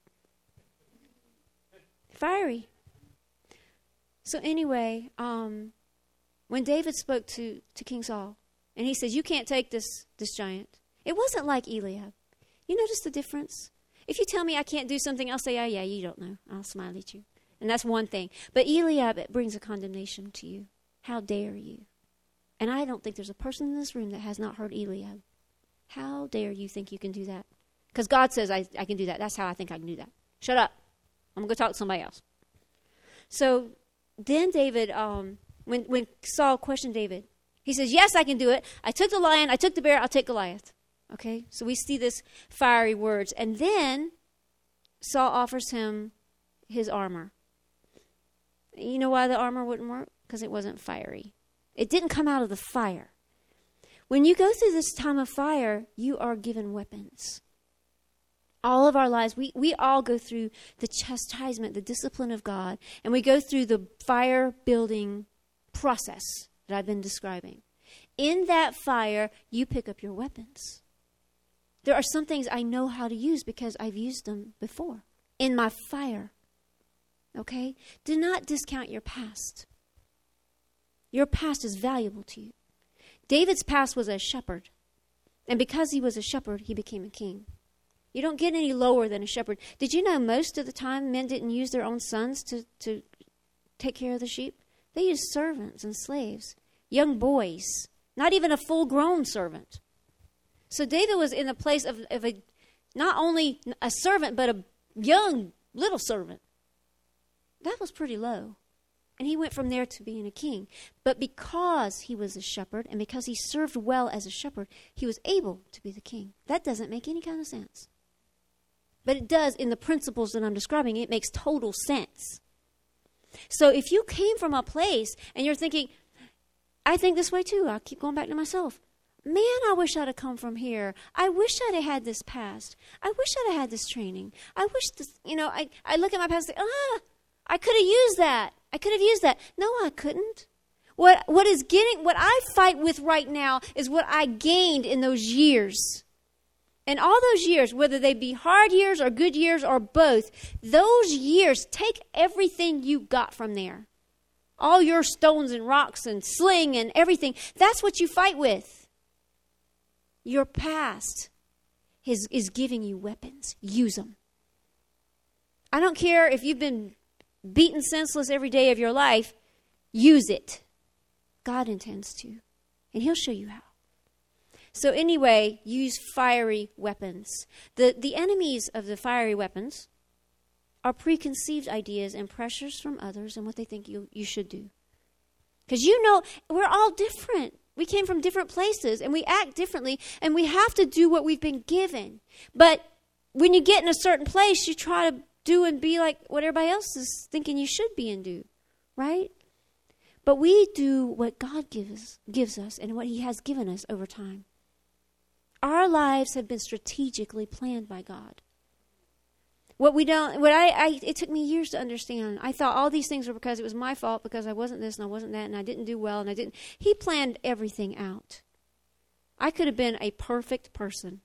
Fiery. So anyway, um, when David spoke to, to King Saul, and he says, you can't take this, this giant. It wasn't like Eliab. You notice the difference? If you tell me I can't do something, I'll say, oh, yeah, you don't know. I'll smile at you. And that's one thing. But Eliab, it brings a condemnation to you. How dare you? And I don't think there's a person in this room that has not heard Eliab. How dare you think you can do that? Because God says I, I can do that. That's how I think I can do that. Shut up. I'm going to go talk to somebody else. So then David, um, when, when Saul questioned David, he says, yes, I can do it. I took the lion. I took the bear. I'll take Goliath. Okay, so we see this fiery words. And then Saul offers him his armor. You know why the armor wouldn't work? Because it wasn't fiery. It didn't come out of the fire. When you go through this time of fire, you are given weapons. All of our lives, we, we all go through the chastisement, the discipline of God, and we go through the fire building process that I've been describing. In that fire, you pick up your weapons. There are some things I know how to use because I've used them before in my fire. Okay? Do not discount your past. Your past is valuable to you. David's past was a shepherd. And because he was a shepherd, he became a king. You don't get any lower than a shepherd. Did you know most of the time men didn't use their own sons to, to take care of the sheep? They used servants and slaves, young boys, not even a full-grown servant. So David was in the place of, of a, not only a servant, but a young little servant. That was pretty low. And he went from there to being a king. But because he was a shepherd and because he served well as a shepherd, he was able to be the king. That doesn't make any kind of sense. But it does in the principles that I'm describing. It makes total sense. So if you came from a place and you're thinking, I think this way too. I'll keep going back to myself. Man, I wish I'd have come from here. I wish I'd have had this past. I wish I'd have had this training. I wish this, you know, I, I look at my past and say, ah, I could have used that. I could have used that. No, I couldn't. What what is getting what I fight with right now is what I gained in those years. And all those years, whether they be hard years or good years or both, those years, take everything you got from there. All your stones and rocks and sling and everything. That's what you fight with. Your past is, is giving you weapons. Use them. I don't care if you've been beaten senseless every day of your life. Use it. God intends to. And he'll show you how. So anyway, use fiery weapons. The, the enemies of the fiery weapons are preconceived ideas and pressures from others and what they think you, you should do. Because you know, we're all different. We came from different places and we act differently and we have to do what we've been given. But when you get in a certain place, you try to do and be like what everybody else is thinking you should be and do, right? But we do what God gives, gives us and what he has given us over time. Our lives have been strategically planned by God. What we don't, what I, I, it took me years to understand. I thought all these things were because it was my fault, because I wasn't this and I wasn't that, and I didn't do well, and I didn't. He planned everything out. I could have been a perfect person,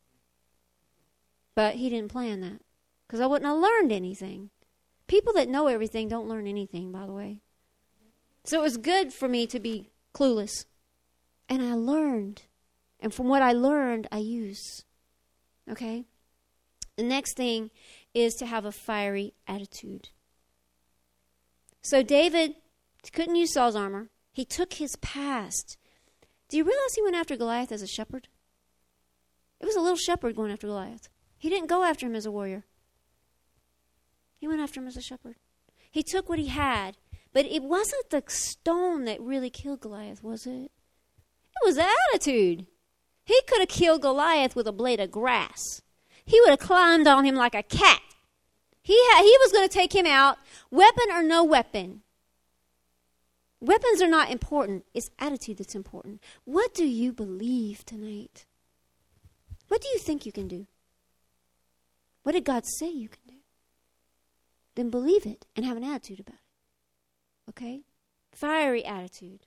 but he didn't plan that, because I wouldn't have learned anything. People that know everything don't learn anything, by the way. So it was good for me to be clueless, and I learned, and from what I learned, I use. Okay. The next thing is to have a fiery attitude. So David couldn't use Saul's armor. He took his past. Do you realize he went after Goliath as a shepherd? It was a little shepherd going after Goliath. He didn't go after him as a warrior. He went after him as a shepherd. He took what he had, but it wasn't the stone that really killed Goliath, was it? It was the attitude. He could have killed Goliath with a blade of grass. He would have climbed on him like a cat. He ha- he was going to take him out, weapon or no weapon. Weapons are not important. It's attitude that's important. What do you believe tonight? What do you think you can do? What did God say you can do? Then believe it and have an attitude about it. Okay? Fiery attitude.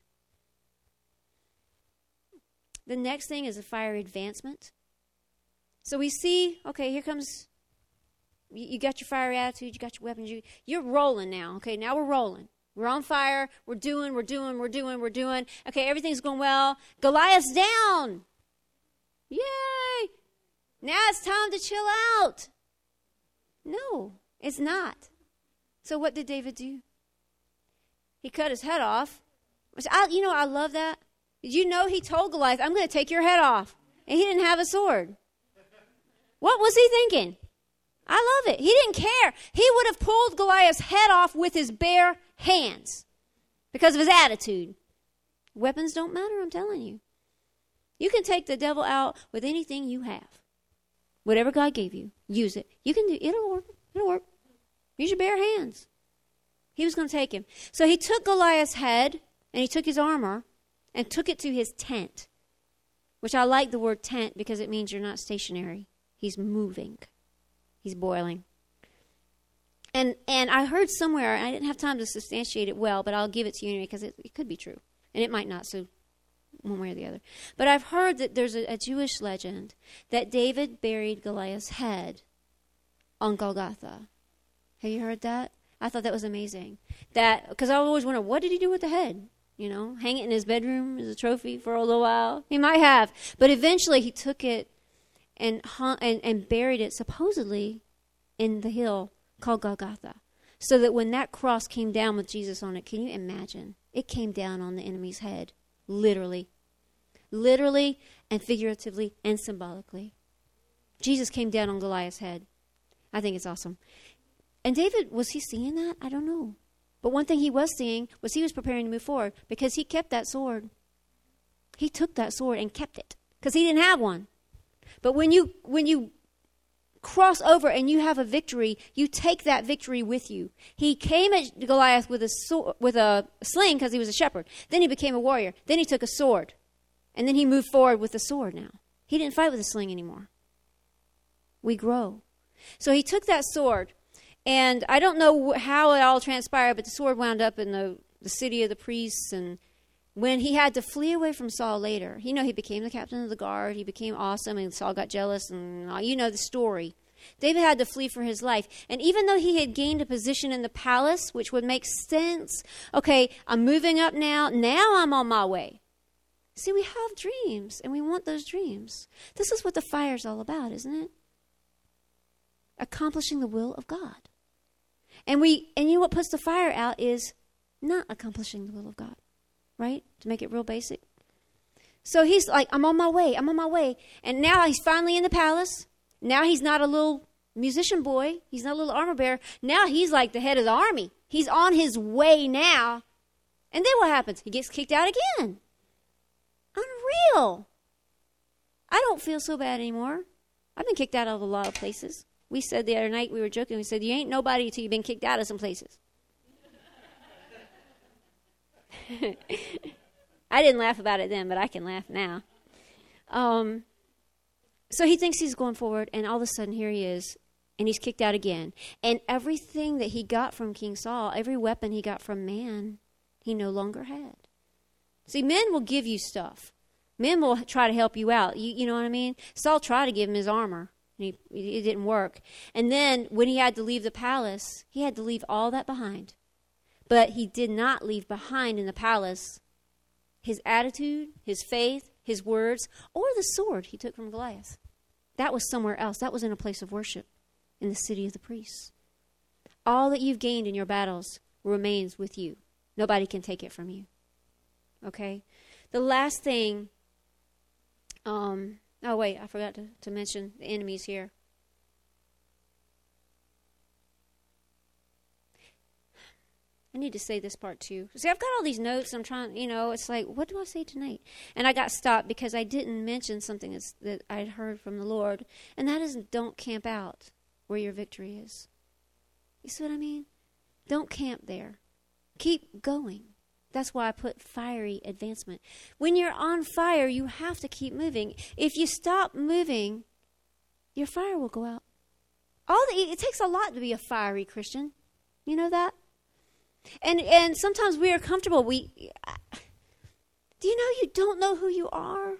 The next thing is a fiery advancement. So we see, okay, here comes, you, you got your fiery attitude, you got your weapons, you, you're rolling now, okay, now we're rolling. We're on fire, we're doing, we're doing, we're doing, we're doing. Okay, everything's going well. Goliath's down. Yay! Now it's time to chill out. No, it's not. So what did David do? He cut his head off. I, you know, I love that. Did you know he told Goliath, I'm going to take your head off? And he didn't have a sword. What was he thinking? I love it. He didn't care. He would have pulled Goliath's head off with his bare hands because of his attitude. Weapons don't matter, I'm telling you. You can take the devil out with anything you have. Whatever God gave you, use it. You can do it'll work. It'll work. Use your bare hands. He was going to take him. So he took Goliath's head and he took his armor and took it to his tent, which I like the word tent because it means you're not stationary. He's moving. He's boiling. And and I heard somewhere, and I didn't have time to substantiate it well, but I'll give it to you anyway because it, it could be true. And it might not, so one way or the other. But I've heard that there's a, a Jewish legend that David buried Goliath's head on Golgotha. Have you heard that? I thought that was amazing. That because I always wonder, what did he do with the head? You know, hang it in his bedroom as a trophy for a little while? He might have. But eventually he took it and hung, and, and buried it supposedly in the hill called Golgotha. So that when that cross came down with Jesus on it, can you imagine? It came down on the enemy's head, literally. literally and figuratively and symbolically. Jesus came down on Goliath's head. I think it's awesome. And David, was he seeing that? I don't know. But one thing he was seeing was he was preparing to move forward because he kept that sword. He took that sword and kept it because he didn't have one. But when you when you cross over and you have a victory, you take that victory with you. He came at Goliath with a sword, with a sling because he was a shepherd. Then he became a warrior. Then he took a sword. And then he moved forward with the sword now. He didn't fight with a sling anymore. We grow. So he took that sword, and I don't know how it all transpired, but the sword wound up in the, the city of the priests, and when he had to flee away from Saul later, you know, he became the captain of the guard. He became awesome, and Saul got jealous, and uh, you know the story. David had to flee for his life. And even though he had gained a position in the palace, which would make sense, okay, I'm moving up now. Now I'm on my way. See, we have dreams, and we want those dreams. This is what the fire's all about, isn't it? Accomplishing the will of God. And we, and you know what puts the fire out is not accomplishing the will of God. Right? To make it real basic. So he's like, I'm on my way. I'm on my way. And now he's finally in the palace. Now he's not a little musician boy. He's not a little armor bearer. Now he's like the head of the army. He's on his way now. And then what happens? He gets kicked out again. Unreal. I don't feel so bad anymore. I've been kicked out of a lot of places. We said the other night, we were joking, we said, you ain't nobody until you've been kicked out of some places. I didn't laugh about it then, but I can laugh now. Um, so he thinks he's going forward, and all of a sudden here he is, and he's kicked out again. And everything that he got from King Saul, every weapon he got from man, he no longer had. See, men will give you stuff. Men will try to help you out. You, you know what I mean? Saul tried to give him his armor, and he, it didn't work. And then when he had to leave the palace, he had to leave all that behind. But he did not leave behind in the palace his attitude, his faith, his words, or the sword he took from Goliath. That was somewhere else. That was in a place of worship, in the city of the priests. All that you've gained in your battles remains with you. Nobody can take it from you. Okay? The last thing, um, oh wait, I forgot to, to mention the enemies here. I need to say this part too. See, I've got all these notes. I'm trying, you know, it's like, what do I say tonight? And I got stopped because I didn't mention something that's, that I'd heard from the Lord. And that is, don't camp out where your victory is. You see what I mean? Don't camp there. Keep going. That's why I put fiery advancement. When you're on fire, you have to keep moving. If you stop moving, your fire will go out. All the, it takes a lot to be a fiery Christian. You know that? And and sometimes we are comfortable. We do you know you don't know who you are?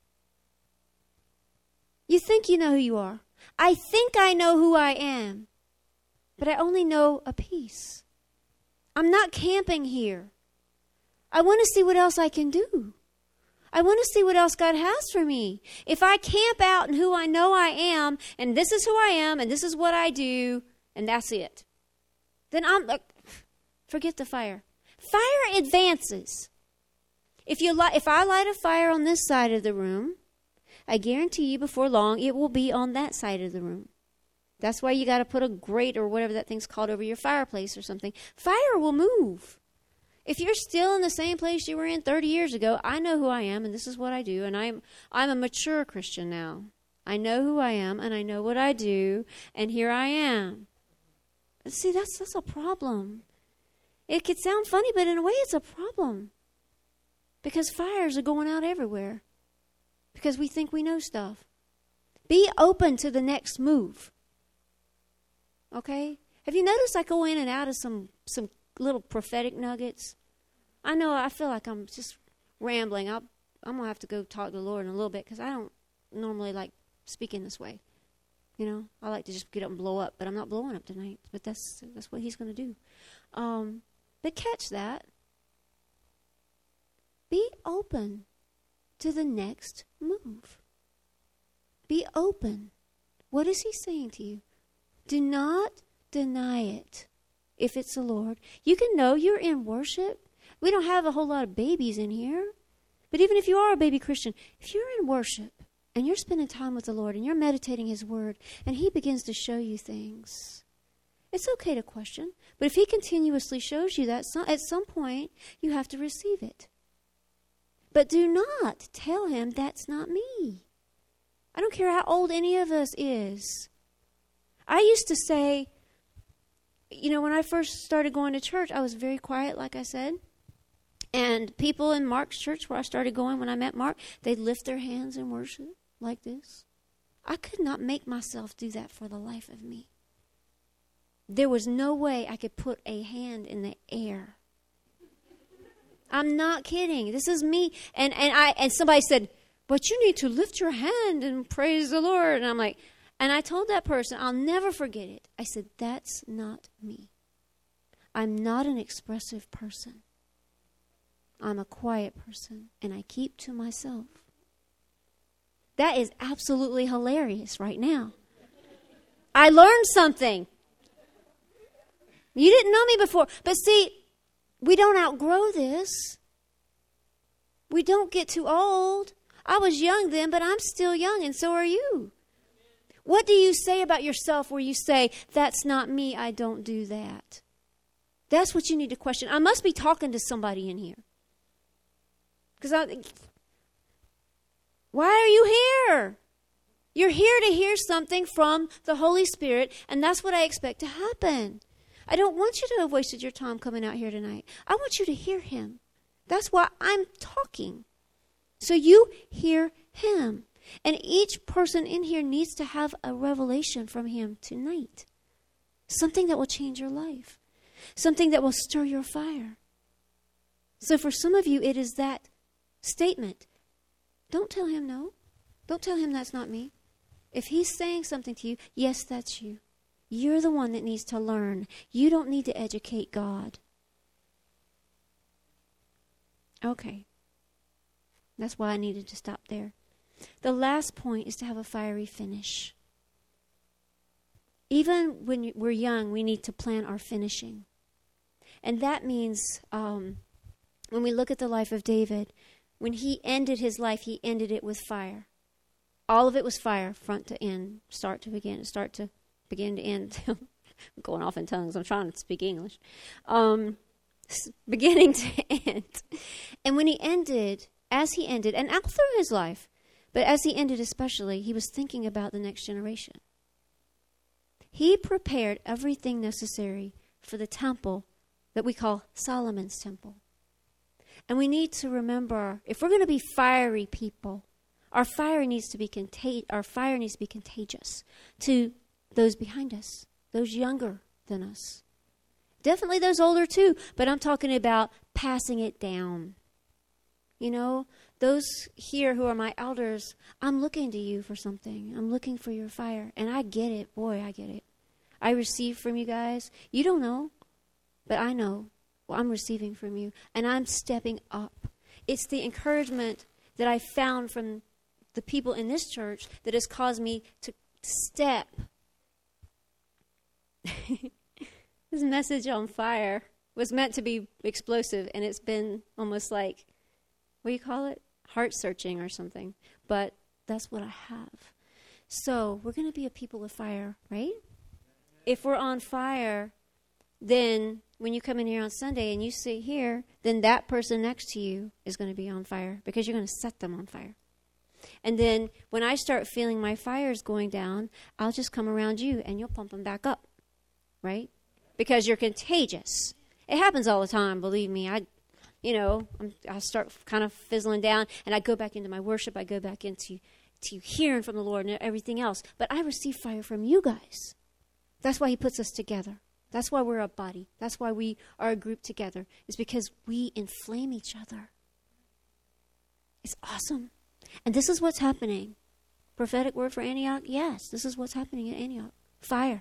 You think you know who you are. I think I know who I am, but I only know a piece. I'm not camping here. I want to see what else I can do. I want to see what else God has for me. If I camp out in who I know I am, and this is who I am, and this is what I do, and that's it, then I'm like, forget the fire. Fire advances. If you li- if I light a fire on this side of the room, I guarantee you before long it will be on that side of the room. That's why you got to put a grate or whatever that thing's called over your fireplace or something. Fire will move. If you're still in the same place you were in thirty years ago, I know who I am and this is what I do, and I'm I'm a mature Christian now. I know who I am and I know what I do, and here I am. See, that's that's a problem. It could sound funny, but in a way it's a problem. Because fires are going out everywhere. Because we think we know stuff. Be open to the next move. Okay? Have you noticed I go in and out of some, some little prophetic nuggets? I know I feel like I'm just rambling. I'll, I'm going to have to go talk to the Lord in a little bit because I don't normally like speaking this way. You know, I like to just get up and blow up, but I'm not blowing up tonight. But that's that's what he's going to do. Um, but catch that. Be open to the next move. Be open. What is he saying to you? Do not deny it if it's the Lord. You can know you're in worship. We don't have a whole lot of babies in here. But even if you are a baby Christian, if you're in worship and you're spending time with the Lord and you're meditating His Word and He begins to show you things, it's okay to question. But if He continuously shows you that, at some point you have to receive it. But do not tell Him, that's not me. I don't care how old any of us is. I used to say, you know, when I first started going to church, I was very quiet, like I said. And people in Mark's church where I started going when I met Mark, they'd lift their hands and worship like this. I could not make myself do that for the life of me. There was no way I could put a hand in the air. I'm not kidding. This is me. And and I and somebody said, but you need to lift your hand and praise the Lord. And I'm like, and I told that person, I'll never forget it. I said, that's not me. I'm not an expressive person. I'm a quiet person, and I keep to myself. That is absolutely hilarious right now. I learned something. You didn't know me before. But see, we don't outgrow this. We don't get too old. I was young then, but I'm still young, and so are you. What do you say about yourself where you say, that's not me, I don't do that? That's what you need to question. I must be talking to somebody in here. Because I, why are you here? You're here to hear something from the Holy Spirit, and that's what I expect to happen. I don't want you to have wasted your time coming out here tonight. I want you to hear Him. That's why I'm talking. So you hear Him. And each person in here needs to have a revelation from Him tonight. Something that will change your life. Something that will stir your fire. So for some of you, it is that statement. Don't tell Him no. Don't tell Him that's not me. If He's saying something to you, yes, that's you. You're the one that needs to learn. You don't need to educate God. Okay. That's why I needed to stop there. The last point is to have a fiery finish. Even when we're young, we need to plan our finishing. And that means um, when we look at the life of David, when he ended his life, he ended it with fire. All of it was fire, front to end, start to begin, start to begin to end. I'm going off in tongues. I'm trying to speak English. Um, beginning to end. And when he ended, as he ended, and all through his life, but as he ended especially, he was thinking about the next generation. He prepared everything necessary for the temple that we call Solomon's temple. And we need to remember, if we're going to be fiery people, our fire needs to be contag- our fire needs to be contagious to those behind us, those younger than us. Definitely those older too, but I'm talking about passing it down. You know, those here who are my elders, I'm looking to you for something. I'm looking for your fire. And I get it. Boy, I get it. I receive from you guys. You don't know, but I know. Well, I'm receiving from you, and I'm stepping up. It's the encouragement that I found from the people in this church that has caused me to step. This message on fire was meant to be explosive, and it's been almost like, what do you call it? Heart-searching or something. But that's what I have. So we're going to be a people of fire, right? If we're on fire, then when you come in here on Sunday and you sit here, then that person next to you is going to be on fire because you're going to set them on fire. And then when I start feeling my fires going down, I'll just come around you and you'll pump them back up, right? Because you're contagious. It happens all the time, believe me. I, you know, I'm, I start kind of fizzling down and I go back into my worship. I go back into to hearing from the Lord and everything else. But I receive fire from you guys. That's why He puts us together. That's why we're a body. That's why we are a group together. It's because we inflame each other. It's awesome. And this is what's happening. Prophetic word for Antioch? Yes, this is what's happening at Antioch. Fire.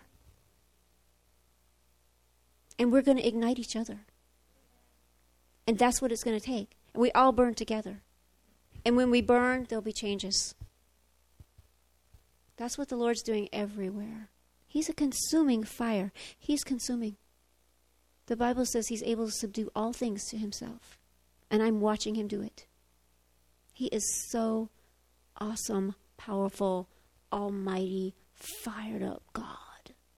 And we're going to ignite each other. And that's what it's going to take. And we all burn together. And when we burn, there'll be changes. That's what the Lord's doing everywhere. He's a consuming fire. He's consuming. The Bible says He's able to subdue all things to Himself. And I'm watching Him do it. He is so awesome, powerful, almighty, fired up God.